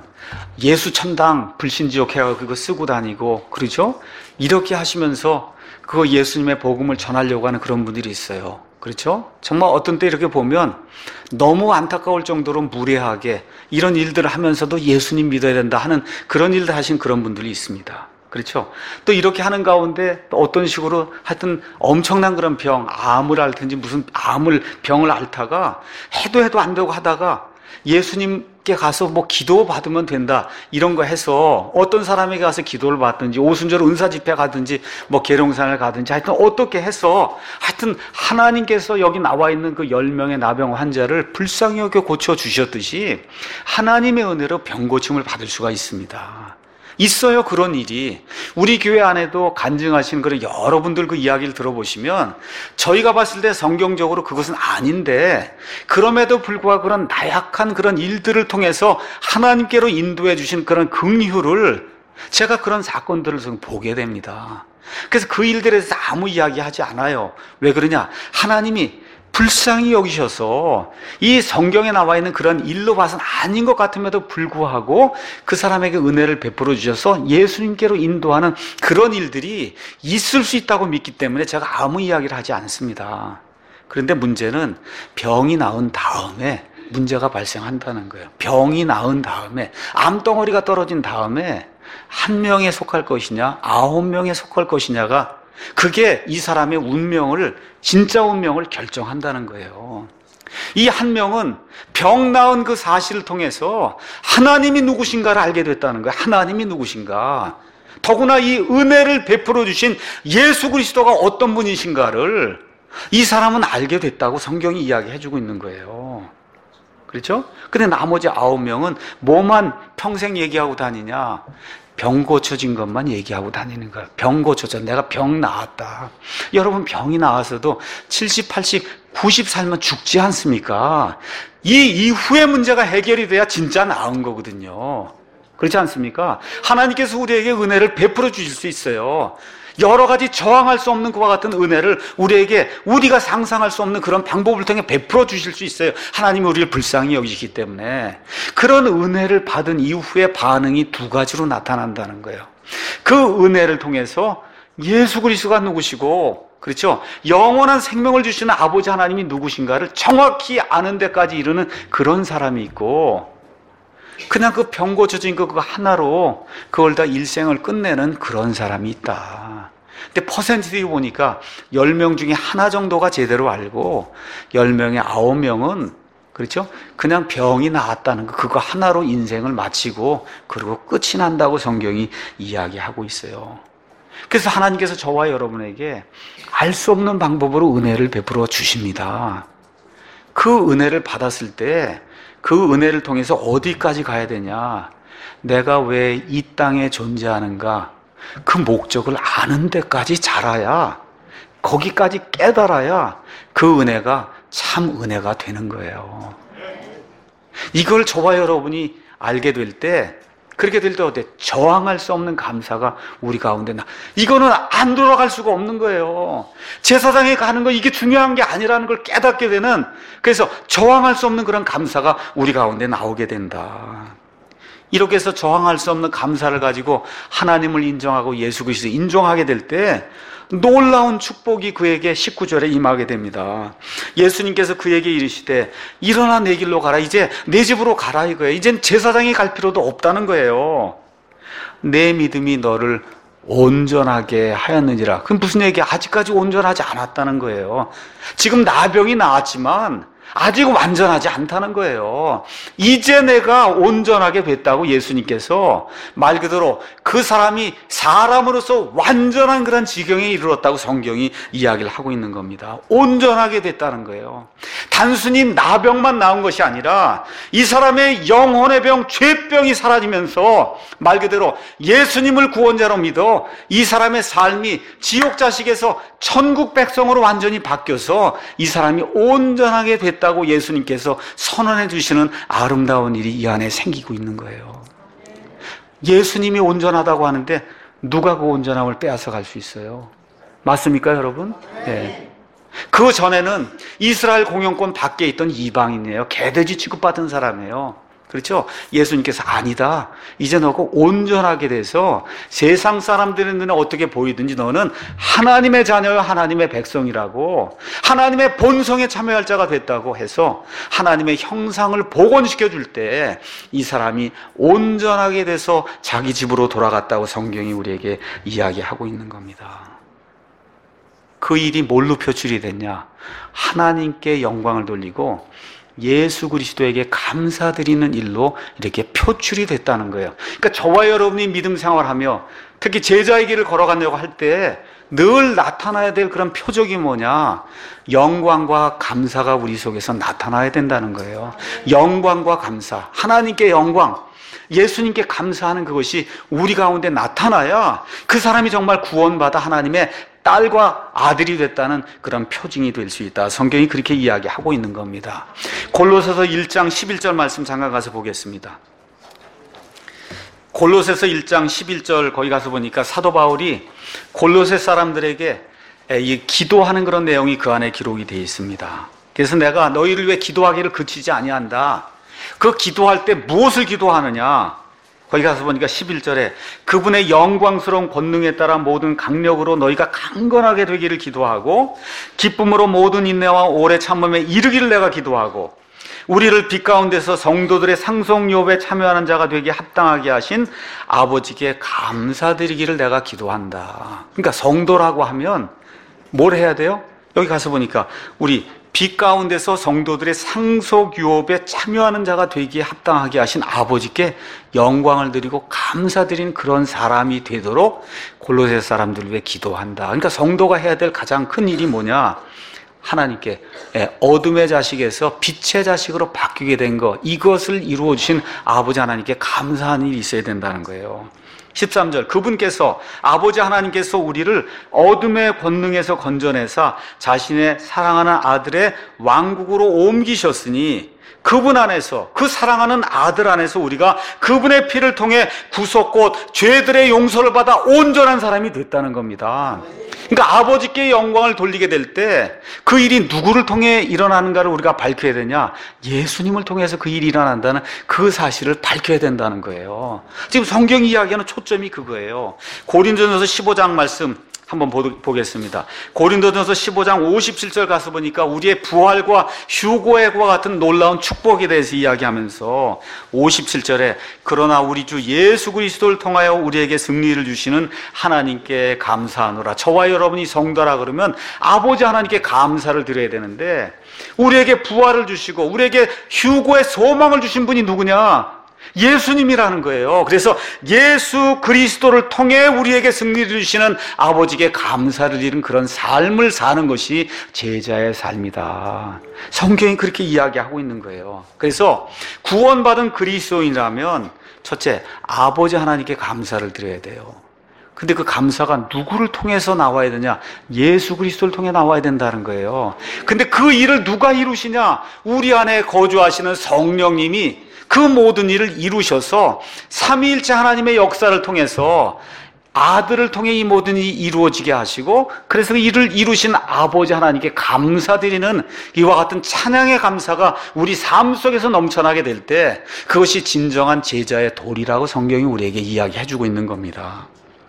예수천당 불신지옥 해가 그거 쓰고 다니고, 그러죠? 이렇게 하시면서 그거 예수님의 복음을 전하려고 하는 그런 분들이 있어요. 그렇죠? 정말 어떤 때 이렇게 보면 너무 안타까울 정도로 무례하게 이런 일들을 하면서도 예수님 믿어야 된다 하는 그런 일들 하신 그런 분들이 있습니다. 그렇죠? 또 이렇게 하는 가운데 또 어떤 식으로 하여튼 엄청난 그런 병, 암을 앓든지 무슨 병을 앓다가 해도 안 되고 하다가 예수님께 가서 뭐 기도 받으면 된다 이런 거 해서 어떤 사람에게 가서 기도를 받든지 오순절 은사 집회 가든지 뭐 계룡산을 가든지 하여튼 어떻게 해서 하여튼 하나님께서 여기 나와 있는 그 10명의 나병 환자를 불쌍히 여겨 고쳐 주셨듯이 하나님의 은혜로 병 고침을 받을 수가 있습니다. 있어요, 그런 일이. 우리 교회 안에도 간증하신 그런 여러분들 그 이야기를 들어보시면 저희가 봤을 때 성경적으로 그것은 아닌데 그럼에도 불구하고 그런 나약한 그런 일들을 통해서 하나님께로 인도해 주신 그런 긍휼을 제가 그런 사건들을 좀 보게 됩니다. 그래서 그 일들에 대해서 아무 이야기하지 않아요. 왜 그러냐? 하나님이 불쌍히 여기셔서 이 성경에 나와 있는 그런 일로 봐서는 아닌 것 같음에도 불구하고 그 사람에게 은혜를 베풀어 주셔서 예수님께로 인도하는 그런 일들이 있을 수 있다고 믿기 때문에 제가 아무 이야기를 하지 않습니다. 그런데 문제는 병이 나은 다음에 문제가 발생한다는 거예요. 병이 나은 다음에 암덩어리가 떨어진 다음에 1명에 속할 것이냐 9명에 속할 것이냐가 그게 이 사람의 운명을, 진짜 운명을 결정한다는 거예요. 이 1명은 병 나은 그 사실을 통해서 하나님이 누구신가를 알게 됐다는 거예요. 하나님이 누구신가. 더구나 이 은혜를 베풀어 주신 예수 그리스도가 어떤 분이신가를 이 사람은 알게 됐다고 성경이 이야기해주고 있는 거예요. 그렇죠? 근데 나머지 9명은 뭐만 평생 얘기하고 다니냐? 병 고쳐진 것만 얘기하고 다니는 거야. 병 고쳐져. 내가 병 나았다. 여러분, 병이 나와서도 70, 80, 90 살면 죽지 않습니까? 이 이후의 문제가 해결이 돼야 진짜 나은 거거든요. 그렇지 않습니까? 하나님께서 우리에게 은혜를 베풀어 주실 수 있어요. 여러 가지 저항할 수 없는 그와 같은 은혜를 우리에게 우리가 상상할 수 없는 그런 방법을 통해 베풀어 주실 수 있어요. 하나님이 우리를 불쌍히 여기시기 때문에. 그런 은혜를 받은 이후의 반응이 2가지로 나타난다는 거예요. 그 은혜를 통해서 예수 그리스도가 누구시고, 그렇죠? 영원한 생명을 주시는 아버지 하나님이 누구신가를 정확히 아는 데까지 이르는 그런 사람이 있고, 그냥 그 병 고쳐진 그거 하나로 그걸 다 일생을 끝내는 그런 사람이 있다. 근데 퍼센티지 보니까 10명 중에 하나 정도가 제대로 알고 10명의 9명은 그렇죠? 그냥 병이 나았다는 거 그거 하나로 인생을 마치고 그리고 끝이 난다고 성경이 이야기하고 있어요. 그래서 하나님께서 저와 여러분에게 알 수 없는 방법으로 은혜를 베풀어 주십니다. 그 은혜를 받았을 때 그 은혜를 통해서 어디까지 가야 되냐? 내가 왜 이 땅에 존재하는가? 그 목적을 아는 데까지 자라야, 거기까지 깨달아야 그 은혜가 참 은혜가 되는 거예요. 이걸 저와 여러분이 알게 될 때, 그렇게 될 때 어때? 저항할 수 없는 감사가 우리 가운데 이거는 안 돌아갈 수가 없는 거예요. 제사장에 가는 거 이게 중요한 게 아니라는 걸 깨닫게 되는, 그래서 저항할 수 없는 그런 감사가 우리 가운데 나오게 된다. 이렇게 해서 저항할 수 없는 감사를 가지고 하나님을 인정하고 예수 그리스도 인정하게 될 때 놀라운 축복이 그에게 19절에 임하게 됩니다. 예수님께서 그에게 이르시되 일어나 내 길로 가라. 이제 내 집으로 가라 이거예요. 이젠 제사장이 갈 필요도 없다는 거예요. 내 믿음이 너를 온전하게 하였느니라. 그럼 무슨 얘기야? 아직까지 온전하지 않았다는 거예요. 지금 나병이 나았지만 아직 완전하지 않다는 거예요. 이제 내가 온전하게 됐다고 예수님께서 말 그대로 그 사람이 사람으로서 완전한 그런 지경에 이르렀다고 성경이 이야기를 하고 있는 겁니다. 온전하게 됐다는 거예요. 단순히 나병만 나온 것이 아니라 이 사람의 영혼의 병, 죄병이 사라지면서 말 그대로 예수님을 구원자로 믿어 이 사람의 삶이 지옥 자식에서 천국 백성으로 완전히 바뀌어서 이 사람이 온전하게 됐다고 예수님께서 선언해 주시는 아름다운 일이 이 안에 생기고 있는 거예요. 예수님이 온전하다고 하는데 누가 그 온전함을 빼앗아 갈 수 있어요? 맞습니까, 여러분? 네. 그 전에는 이스라엘 공영권 밖에 있던 이방인이에요. 개돼지 취급받은 사람이에요. 그렇죠? 예수님께서 아니다. 이제 너가 온전하게 돼서 세상 사람들의 눈에 어떻게 보이든지 너는 하나님의 자녀요 하나님의 백성이라고, 하나님의 본성에 참여할 자가 됐다고 해서 하나님의 형상을 복원시켜 줄 때 이 사람이 온전하게 돼서 자기 집으로 돌아갔다고 성경이 우리에게 이야기하고 있는 겁니다. 그 일이 뭘로 표출이 됐냐? 하나님께 영광을 돌리고 예수 그리스도에게 감사드리는 일로 이렇게 표출이 됐다는 거예요. 그러니까 저와 여러분이 믿음 생활하며 특히 제자의 길을 걸어가려고 할 때 늘 나타나야 될 그런 표적이 뭐냐? 영광과 감사가 우리 속에서 나타나야 된다는 거예요. 영광과 감사, 하나님께 영광, 예수님께 감사하는 그것이 우리 가운데 나타나야 그 사람이 정말 구원받아 하나님의 딸과 아들이 됐다는 그런 표징이 될 수 있다. 성경이 그렇게 이야기하고 있는 겁니다. 골로새서 1장 11절 말씀 잠깐 가서 보겠습니다. 골로새서 1장 11절 거기 가서 보니까 사도 바울이 골로새 사람들에게 이 기도하는 그런 내용이 그 안에 기록이 되어 있습니다. 그래서 내가 너희를 위해 기도하기를 그치지 아니한다. 그 기도할 때 무엇을 기도하느냐? 거기 가서 보니까 11절에 그분의 영광스러운 권능에 따라 모든 강력으로 너희가 강건하게 되기를 기도하고 기쁨으로 모든 인내와 오래 참음에 이르기를 내가 기도하고 우리를 빛 가운데서 성도들의 상속유업에 참여하는 자가 되게 합당하게 하신 아버지께 감사드리기를 내가 기도한다. 그러니까 성도라고 하면 뭘 해야 돼요? 여기 가서 보니까 우리 빛 가운데서 성도들의 상속유업에 참여하는 자가 되기에 합당하게 하신 아버지께 영광을 드리고 감사드리는 그런 사람이 되도록 골로새 사람들을 위해 기도한다. 그러니까 성도가 해야 될 가장 큰 일이 뭐냐? 하나님께 어둠의 자식에서 빛의 자식으로 바뀌게 된 것, 이것을 이루어 주신 아버지 하나님께 감사하는 일이 있어야 된다는 거예요. 13절 그분께서 아버지 하나님께서 우리를 어둠의 권능에서 건져내사 자신의 사랑하는 아들의 왕국으로 옮기셨으니 그분 안에서, 그 사랑하는 아들 안에서 우리가 그분의 피를 통해 구속 곧 죄들의 용서를 받아 온전한 사람이 됐다는 겁니다. 그러니까 아버지께 영광을 돌리게 될 때 그 일이 누구를 통해 일어나는가를 우리가 밝혀야 되냐? 예수님을 통해서 그 일이 일어난다는 그 사실을 밝혀야 된다는 거예요. 지금 성경 이야기하는 초점이 그거예요. 고린도전서 15장 말씀 한번 보겠습니다. 고린도전서 15장 57절 가서 보니까 우리의 부활과 휴거의 과 같은 놀라운 축복에 대해서 이야기하면서 57절에 그러나 우리 주 예수 그리스도를 통하여 우리에게 승리를 주시는 하나님께 감사하노라. 저와 여러분이 성도라 그러면 아버지 하나님께 감사를 드려야 되는데 우리에게 부활을 주시고 우리에게 휴거의 소망을 주신 분이 누구냐? 예수님이라는 거예요. 그래서 예수 그리스도를 통해 우리에게 승리를 주시는 아버지께 감사를 드리는 그런 삶을 사는 것이 제자의 삶이다. 성경이 그렇게 이야기하고 있는 거예요. 그래서 구원받은 그리스도인이라면 첫째, 아버지 하나님께 감사를 드려야 돼요. 근데 그 감사가 누구를 통해서 나와야 되냐? 예수 그리스도를 통해 나와야 된다는 거예요. 근데 그 일을 누가 이루시냐? 우리 안에 거주하시는 성령님이 그 모든 일을 이루셔서 삼위일체 하나님의 역사를 통해서 아들을 통해 이 모든 일이 이루어지게 하시고 그래서 그 일을 이루신 아버지 하나님께 감사드리는 이와 같은 찬양의 감사가 우리 삶 속에서 넘쳐나게 될 때 그것이 진정한 제자의 도리라고 성경이 우리에게 이야기해주고 있는 겁니다.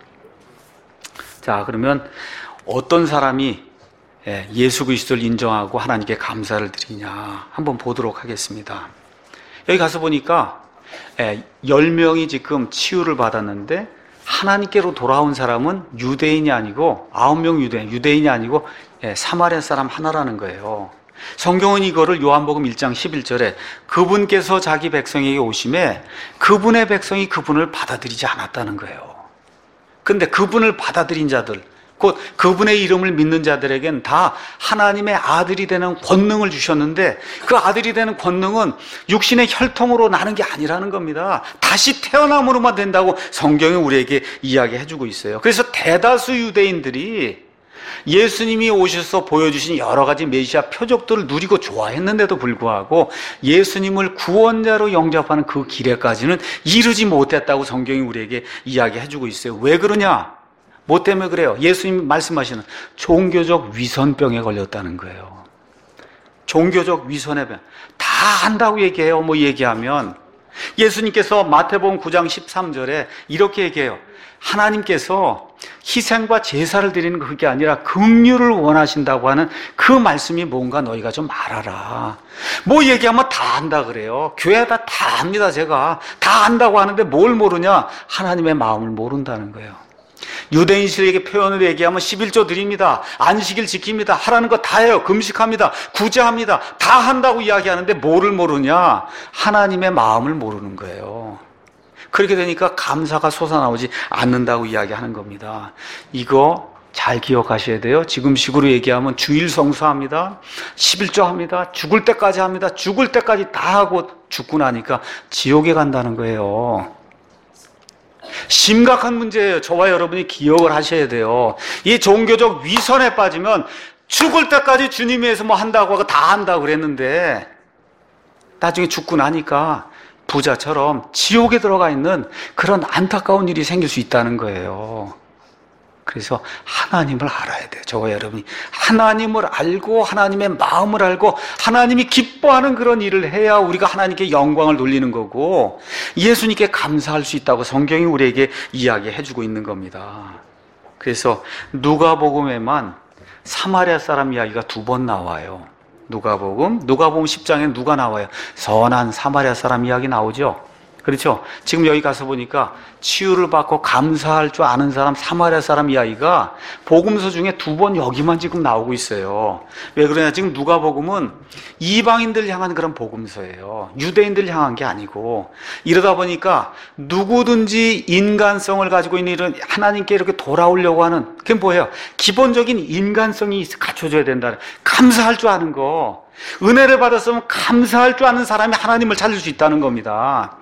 자, 그러면 어떤 사람이 예수 그리스도를 인정하고 하나님께 감사를 드리냐 한번 보도록 하겠습니다. 여기 가서 보니까 10명이 지금 치유를 받았는데 하나님께로 돌아온 사람은 유대인이 아니고 9명 유대인이 아니고 사마리아 사람 하나라는 거예요. 성경은 이거를 요한복음 1장 11절에 그분께서 자기 백성에게 오심에 그분의 백성이 그분을 받아들이지 않았다는 거예요. 근데 그분을 받아들인 자들, 곧 그분의 이름을 믿는 자들에겐 다 하나님의 아들이 되는 권능을 주셨는데 그 아들이 되는 권능은 육신의 혈통으로 나는 게 아니라는 겁니다. 다시 태어남으로만 된다고 성경이 우리에게 이야기해주고 있어요. 그래서 대다수 유대인들이 예수님이 오셔서 보여주신 여러 가지 메시아 표적들을 누리고 좋아했는데도 불구하고 예수님을 구원자로 영접하는 그 길에까지는 이르지 못했다고 성경이 우리에게 이야기해주고 있어요. 왜 그러냐? 뭐 때문에 그래요? 예수님 말씀하시는 종교적 위선병에 걸렸다는 거예요. 종교적 위선의 병. 다 한다고 얘기해요. 뭐 얘기하면 예수님께서 마태복음 9장 13절에 이렇게 얘기해요. 하나님께서 희생과 제사를 드리는 그게 아니라 긍휼을 원하신다고 하는 그 말씀이 뭔가 너희가 좀 알아라. 뭐 얘기하면 다 한다 그래요. 교회다 다 합니다. 제가 다 한다고 하는데 뭘 모르냐? 하나님의 마음을 모른다는 거예요. 유대인들에게 표현을 얘기하면 11조 드립니다. 안식일 지킵니다. 하라는 거 다 해요. 금식합니다. 구제합니다. 다 한다고 이야기하는데 뭐를 모르냐? 하나님의 마음을 모르는 거예요. 그렇게 되니까 감사가 솟아나오지 않는다고 이야기하는 겁니다. 이거 잘 기억하셔야 돼요. 지금식으로 얘기하면 주일 성수합니다. 11조 합니다. 죽을 때까지 합니다. 죽을 때까지 다 하고 죽고 나니까 지옥에 간다는 거예요. 심각한 문제예요. 저와 여러분이 기억을 하셔야 돼요. 이 종교적 위선에 빠지면 죽을 때까지 주님 위해서 뭐 한다고 하고 다 한다고 그랬는데 나중에 죽고 나니까 부자처럼 지옥에 들어가 있는 그런 안타까운 일이 생길 수 있다는 거예요. 그래서 하나님을 알아야 돼요. 저와 여러분이 하나님을 알고 하나님의 마음을 알고 하나님이 기뻐하는 그런 일을 해야 우리가 하나님께 영광을 돌리는 거고 예수님께 감사할 수 있다고 성경이 우리에게 이야기해 주고 있는 겁니다. 그래서 누가복음에만 사마리아 사람 이야기가 2번 나와요. 누가복음 10장에 누가 나와요? 선한 사마리아 사람 이야기 나오죠. 그렇죠? 지금 여기 가서 보니까 치유를 받고 감사할 줄 아는 사람, 사마리아 사람 이야기가 복음서 중에 2번 여기만 지금 나오고 있어요. 왜 그러냐? 지금 누가복음은 이방인들 향한 그런 복음서예요. 유대인들 향한 게 아니고. 이러다 보니까 누구든지 인간성을 가지고 있는 이런 하나님께 이렇게 돌아오려고 하는 그게 뭐예요? 기본적인 인간성이 갖춰져야 된다. 감사할 줄 아는 거. 은혜를 받았으면 감사할 줄 아는 사람이 하나님을 찾을 수 있다는 겁니다.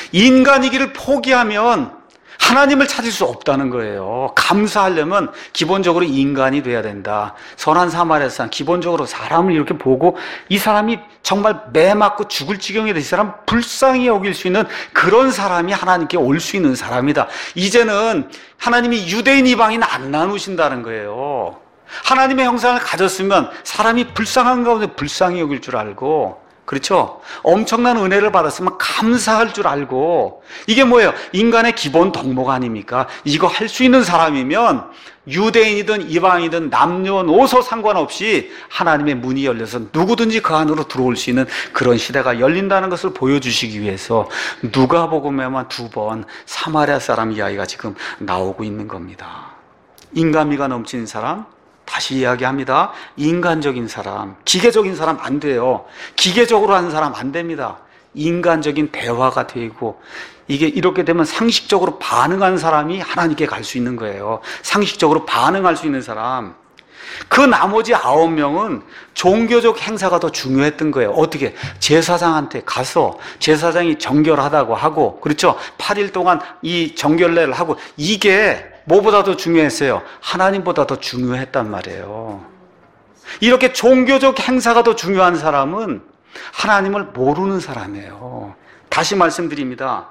인간이기를 포기하면 하나님을 찾을 수 없다는 거예요. 감사하려면 기본적으로 인간이 돼야 된다. 선한 사마리아 사람, 기본적으로 사람을 이렇게 보고 이 사람이 정말 매 맞고 죽을 지경에 이 사람 불쌍히 여길 수 있는 그런 사람이 하나님께 올 수 있는 사람이다. 이제는 하나님이 유대인 이방인 안 나누신다는 거예요. 하나님의 형상을 가졌으면 사람이 불쌍한 가운데 불쌍히 여길 줄 알고, 그렇죠? 엄청난 은혜를 받았으면 감사할 줄 알고, 이게 뭐예요? 인간의 기본 덕목 아닙니까? 이거 할 수 있는 사람이면 유대인이든 이방인이든 남녀노소 상관없이 하나님의 문이 열려서 누구든지 그 안으로 들어올 수 있는 그런 시대가 열린다는 것을 보여주시기 위해서 누가복음에만 2번 사마리아 사람 이야기가 지금 나오고 있는 겁니다. 인간미가 넘치는 사람, 다시 이야기합니다. 인간적인 사람, 기계적인 사람 안 돼요. 기계적으로 하는 사람 안 됩니다. 인간적인 대화가 되고, 이게 이렇게 되면 상식적으로 반응하는 사람이 하나님께 갈 수 있는 거예요. 상식적으로 반응할 수 있는 사람. 그 나머지 9명은 종교적 행사가 더 중요했던 거예요. 어떻게? 제사장한테 가서 제사장이 정결하다고 하고, 그렇죠? 8일 동안 이 정결례를 하고, 이게 뭐보다 더 중요했어요? 하나님보다 더 중요했단 말이에요. 이렇게 종교적 행사가 더 중요한 사람은 하나님을 모르는 사람이에요. 다시 말씀드립니다.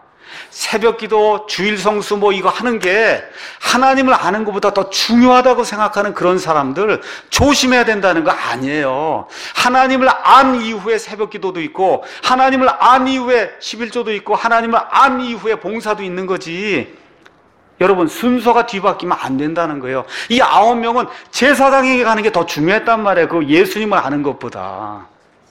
새벽기도, 주일성수 뭐 이거 하는 게 하나님을 아는 것보다 더 중요하다고 생각하는 그런 사람들 조심해야 된다는 거 아니에요. 하나님을 안 이후에 새벽기도도 있고, 하나님을 안 이후에 11조도 있고, 하나님을 안 이후에 봉사도 있는 거지. 여러분, 순서가 뒤바뀌면 안 된다는 거예요. 이 9명은 제사장에게 가는 게 더 중요했단 말이에요. 그 예수님을 아는 것보다.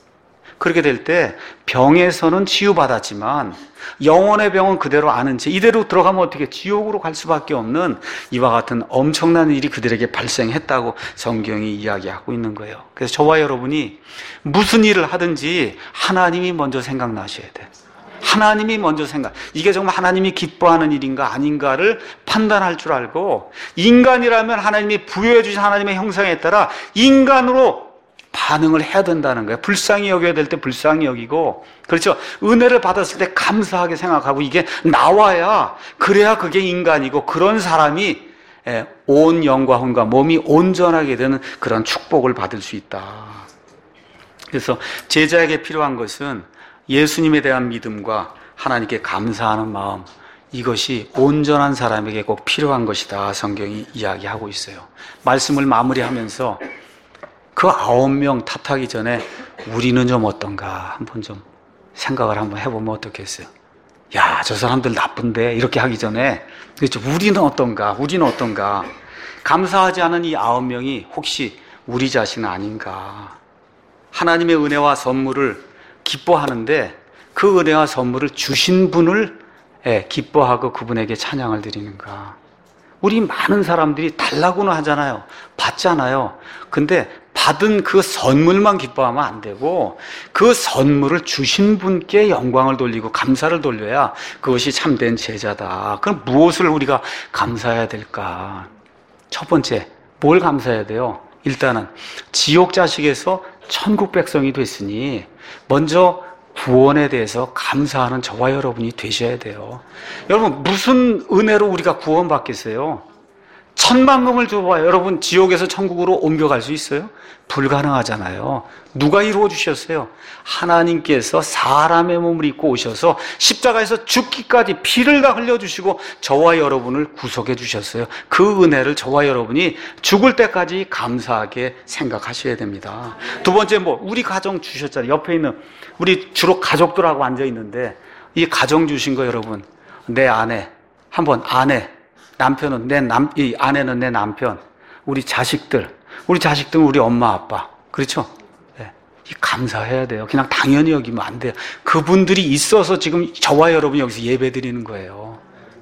그렇게 될 때 병에서는 치유받았지만 영혼의 병은 그대로 아는 채 이대로 들어가면 어떻게 지옥으로 갈 수밖에 없는 이와 같은 엄청난 일이 그들에게 발생했다고 성경이 이야기하고 있는 거예요. 그래서 저와 여러분이 무슨 일을 하든지 하나님이 먼저 생각나셔야 돼요. 하나님이 먼저 이게 정말 하나님이 기뻐하는 일인가 아닌가를 판단할 줄 알고, 인간이라면 하나님이 부여해 주신 하나님의 형상에 따라 인간으로 반응을 해야 된다는 거예요. 불쌍히 여겨야 될 때 불쌍히 여기고, 그렇죠? 은혜를 받았을 때 감사하게 생각하고, 이게 나와야, 그래야 그게 인간이고, 그런 사람이 온 영과 혼과 몸이 온전하게 되는 그런 축복을 받을 수 있다. 그래서 제자에게 필요한 것은 예수님에 대한 믿음과 하나님께 감사하는 마음, 이것이 온전한 사람에게 꼭 필요한 것이다. 성경이 이야기하고 있어요. 말씀을 마무리하면서 그 9명 탓하기 전에 우리는 좀 어떤가 한번 좀 생각을 한번 해보면 어떻겠어요? 야, 저 사람들 나쁜데 이렇게 하기 전에 그렇죠. 우리는 어떤가? 우리는 어떤가? 감사하지 않은 이 9명이 혹시 우리 자신은 아닌가? 하나님의 은혜와 선물을 기뻐하는데 그 은혜와 선물을 주신 분을 기뻐하고 그분에게 찬양을 드리는가? 우리 많은 사람들이 달라고는 하잖아요. 받잖아요. 근데 받은 그 선물만 기뻐하면 안 되고 그 선물을 주신 분께 영광을 돌리고 감사를 돌려야 그것이 참된 제자다. 그럼 무엇을 우리가 감사해야 될까? 첫 번째, 뭘 감사해야 돼요? 일단은 지옥 자식에서 천국 백성이 됐으니 먼저 구원에 대해서 감사하는 저와 여러분이 되셔야 돼요. 여러분, 무슨 은혜로 우리가 구원받겠어요? 10,000,000명을 줘봐요. 여러분, 지옥에서 천국으로 옮겨갈 수 있어요? 불가능하잖아요. 누가 이루어 주셨어요? 하나님께서 사람의 몸을 입고 오셔서 십자가에서 죽기까지 피를 다 흘려주시고 저와 여러분을 구속해 주셨어요. 그 은혜를 저와 여러분이 죽을 때까지 감사하게 생각하셔야 됩니다. 두 번째, 우리 가정 주셨잖아요. 옆에 있는 우리 주로 가족들하고 앉아 있는데 이 가정 주신 거 여러분, 내 아내, 한번 아내, 남편은 이 아내는 내 남편, 우리 자식들은 우리 엄마 아빠, 그렇죠? 네. 감사해야 돼요. 그냥 당연히 여기면 안 돼요. 그분들이 있어서 지금 저와 여러분이 여기서 예배 드리는 거예요.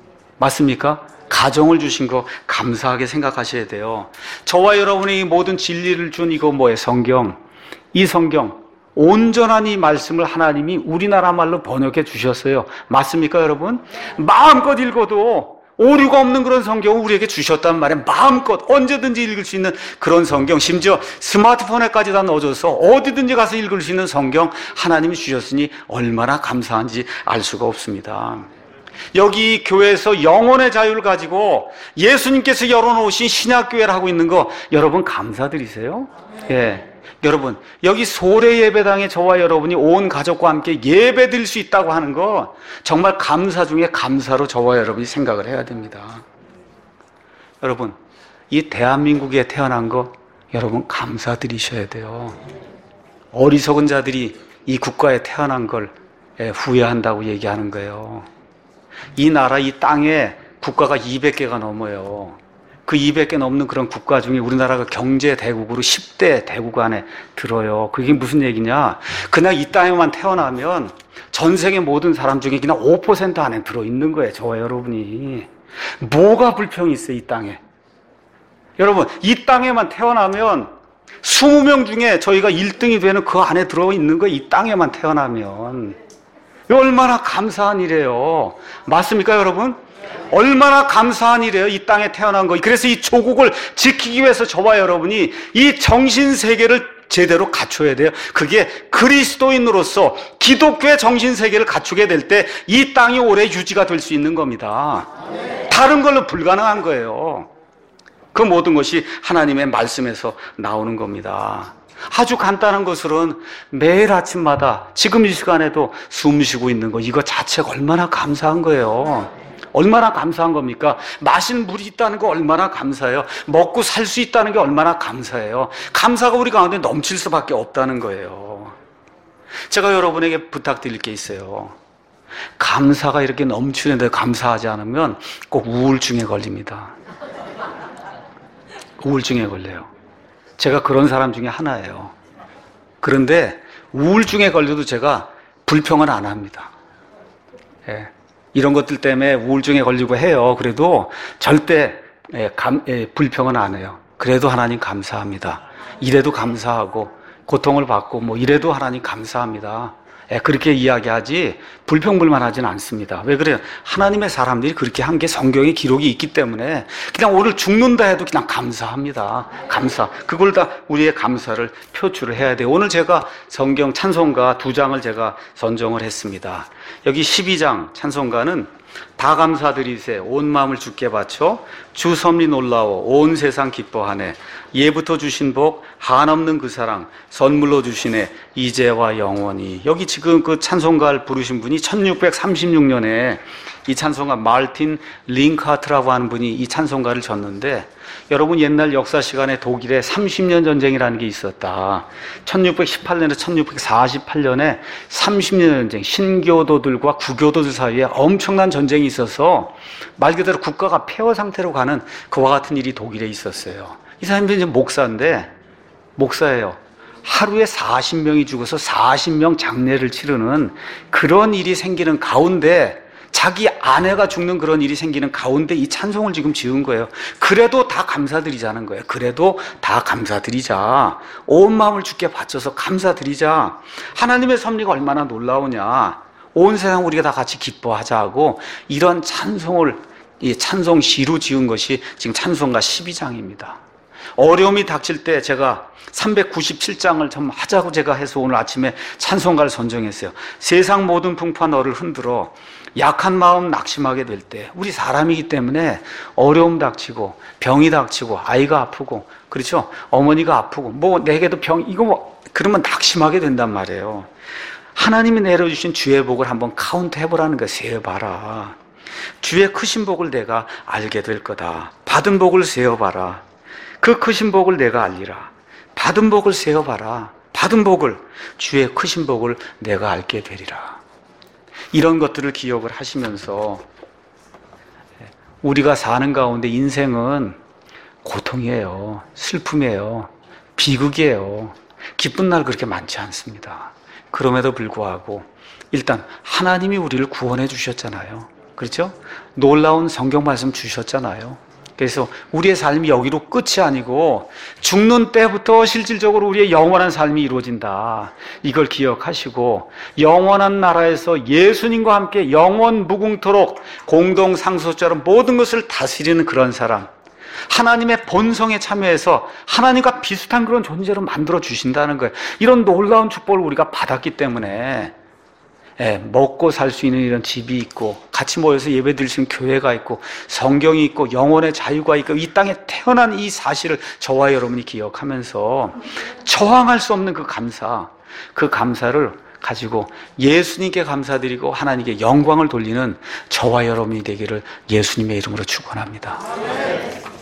맞습니까? 가정을 주신 거 감사하게 생각하셔야 돼요. 저와 여러분의 이 모든 진리를 준 이거 뭐예요? 성경. 이 성경, 온전한 이 말씀을 하나님이 우리나라 말로 번역해 주셨어요. 맞습니까, 여러분? 마음껏 읽어도 오류가 없는 그런 성경을 우리에게 주셨단 말이에요. 마음껏 언제든지 읽을 수 있는 그런 성경, 심지어 스마트폰에까지 다 넣어줘서 어디든지 가서 읽을 수 있는 성경 하나님이 주셨으니 얼마나 감사한지 알 수가 없습니다. 여기 교회에서 영혼의 자유를 가지고 예수님께서 열어놓으신 신약교회를 하고 있는 거 여러분 감사드리세요? 예. 여러분, 여기 소래 예배당에 저와 여러분이 온 가족과 함께 예배 드릴 수 있다고 하는 거 정말 감사 중에 감사로 저와 여러분이 생각을 해야 됩니다. 여러분, 이 대한민국에 태어난 거 여러분 감사드리셔야 돼요. 어리석은 자들이 이 국가에 태어난 걸 후회한다고 얘기하는 거예요. 이 나라, 이 땅에 국가가 200개가 넘어요. 그 200개 넘는 그런 국가 중에 우리나라가 경제 대국으로 10대 대국 안에 들어요. 그게 무슨 얘기냐? 그냥 이 땅에만 태어나면 전 세계 모든 사람 중에 그냥 5% 안에 들어있는 거예요. 저와 여러분이. 뭐가 불평이 있어요, 이 땅에? 여러분, 이 땅에만 태어나면 20명 중에 저희가 1등이 되는 그 안에 들어있는 거예요. 이 땅에만 태어나면. 얼마나 감사한 일이에요. 맞습니까, 여러분? 얼마나 감사한 일이에요, 이 땅에 태어난 거. 그래서 이 조국을 지키기 위해서 저와 여러분이 이 정신세계를 제대로 갖춰야 돼요. 그게 그리스도인으로서 기독교의 정신세계를 갖추게 될 때 이 땅이 오래 유지가 될 수 있는 겁니다. 다른 걸로 불가능한 거예요. 그 모든 것이 하나님의 말씀에서 나오는 겁니다. 아주 간단한 것으로는 매일 아침마다 지금 이 시간에도 숨 쉬고 있는 거, 이거 자체가 얼마나 감사한 거예요. 얼마나 감사한 겁니까? 마실 물이 있다는 거 얼마나 감사해요. 먹고 살 수 있다는 게 얼마나 감사해요. 감사가 우리 가운데 넘칠 수밖에 없다는 거예요. 제가 여러분에게 부탁드릴 게 있어요. 감사가 이렇게 넘치는데 감사하지 않으면 꼭 우울증에 걸립니다. 우울증에 걸려요. 제가 그런 사람 중에 하나예요. 그런데 우울증에 걸려도 제가 불평은 안 합니다. 예. 이런 것들 때문에 우울증에 걸리고 해요. 그래도 절대 불평은 안 해요. 그래도 하나님 감사합니다. 이래도 감사하고 고통을 받고 이래도 하나님 감사합니다. 그렇게 이야기하지 불평불만하지는 않습니다. 왜 그래요? 하나님의 사람들이 그렇게 한 게 성경에 기록이 있기 때문에 그냥 오늘 죽는다 해도 그냥 감사합니다. 감사. 그걸 다 우리의 감사를 표출을 해야 돼요. 오늘 제가 성경 찬송가 2장을 제가 선정을 했습니다. 여기 12장 찬송가는 다 감사드리세 온 마음을 주께 바쳐 주 섭리 놀라워 온 세상 기뻐하네 예부터 주신 복 한없는 그 사랑 선물로 주시네 이제와 영원히. 여기 지금 그 찬송가를 부르신 분이 1636년에 이 찬송가 마르틴 링카트라고 하는 분이 이 찬송가를 졌는데, 여러분 옛날 역사 시간에 독일에 30년 전쟁이라는 게 있었다. 1618년에서 1648년에 30년 전쟁, 신교도들과 구교도들 사이에 엄청난 전쟁이 있어서 말 그대로 국가가 폐허 상태로 가는 그와 같은 일이 독일에 있었어요. 이 사람들이 이제 목사예요. 하루에 40명이 죽어서 40명 장례를 치르는 그런 일이 생기는 가운데, 자기 아내가 죽는 그런 일이 생기는 가운데 이 찬송을 지금 지은 거예요. 그래도 다 감사드리자는 거예요. 그래도 다 감사드리자. 온 마음을 주께 바쳐서 감사드리자. 하나님의 섭리가 얼마나 놀라우냐. 온 세상 우리가 다 같이 기뻐하자고 이런 찬송을, 이 찬송시로 지은 것이 지금 찬송가 12장입니다. 어려움이 닥칠 때 제가 397장을 좀 하자고 제가 해서 오늘 아침에 찬송가를 선정했어요. 세상 모든 풍파 너를 흔들어. 약한 마음 낙심하게 될 때, 우리 사람이기 때문에 어려움 닥치고 병이 닥치고 아이가 아프고, 그렇죠? 어머니가 아프고 뭐 내게도 병, 이거 뭐 그러면 낙심하게 된단 말이에요. 하나님이 내려주신 주의 복을 한번 카운트 해보라는 거예요. 세어봐라. 주의 크신 복을 내가 알게 될 거다. 받은 복을 세어봐라. 그 크신 복을 내가 알리라. 받은 복을 세어봐라. 받은 복을, 주의 크신 복을 내가 알게 되리라. 이런 것들을 기억을 하시면서 우리가 사는 가운데 인생은 고통이에요. 슬픔이에요. 비극이에요. 기쁜 날 그렇게 많지 않습니다. 그럼에도 불구하고 일단 하나님이 우리를 구원해 주셨잖아요. 그렇죠? 놀라운 성경 말씀 주셨잖아요. 그래서 우리의 삶이 여기로 끝이 아니고 죽는 때부터 실질적으로 우리의 영원한 삶이 이루어진다. 이걸 기억하시고 영원한 나라에서 예수님과 함께 영원 무궁토록 공동상속자로 모든 것을 다스리는 그런 사람, 하나님의 본성에 참여해서 하나님과 비슷한 그런 존재로 만들어 주신다는 거예요. 이런 놀라운 축복을 우리가 받았기 때문에 먹고 살 수 있는 이런 집이 있고, 같이 모여서 예배 드릴 수 있는 교회가 있고, 성경이 있고, 영혼의 자유가 있고, 이 땅에 태어난 이 사실을 저와 여러분이 기억하면서 저항할 수 없는 그 감사를 가지고 예수님께 감사드리고 하나님께 영광을 돌리는 저와 여러분이 되기를 예수님의 이름으로 축원합니다.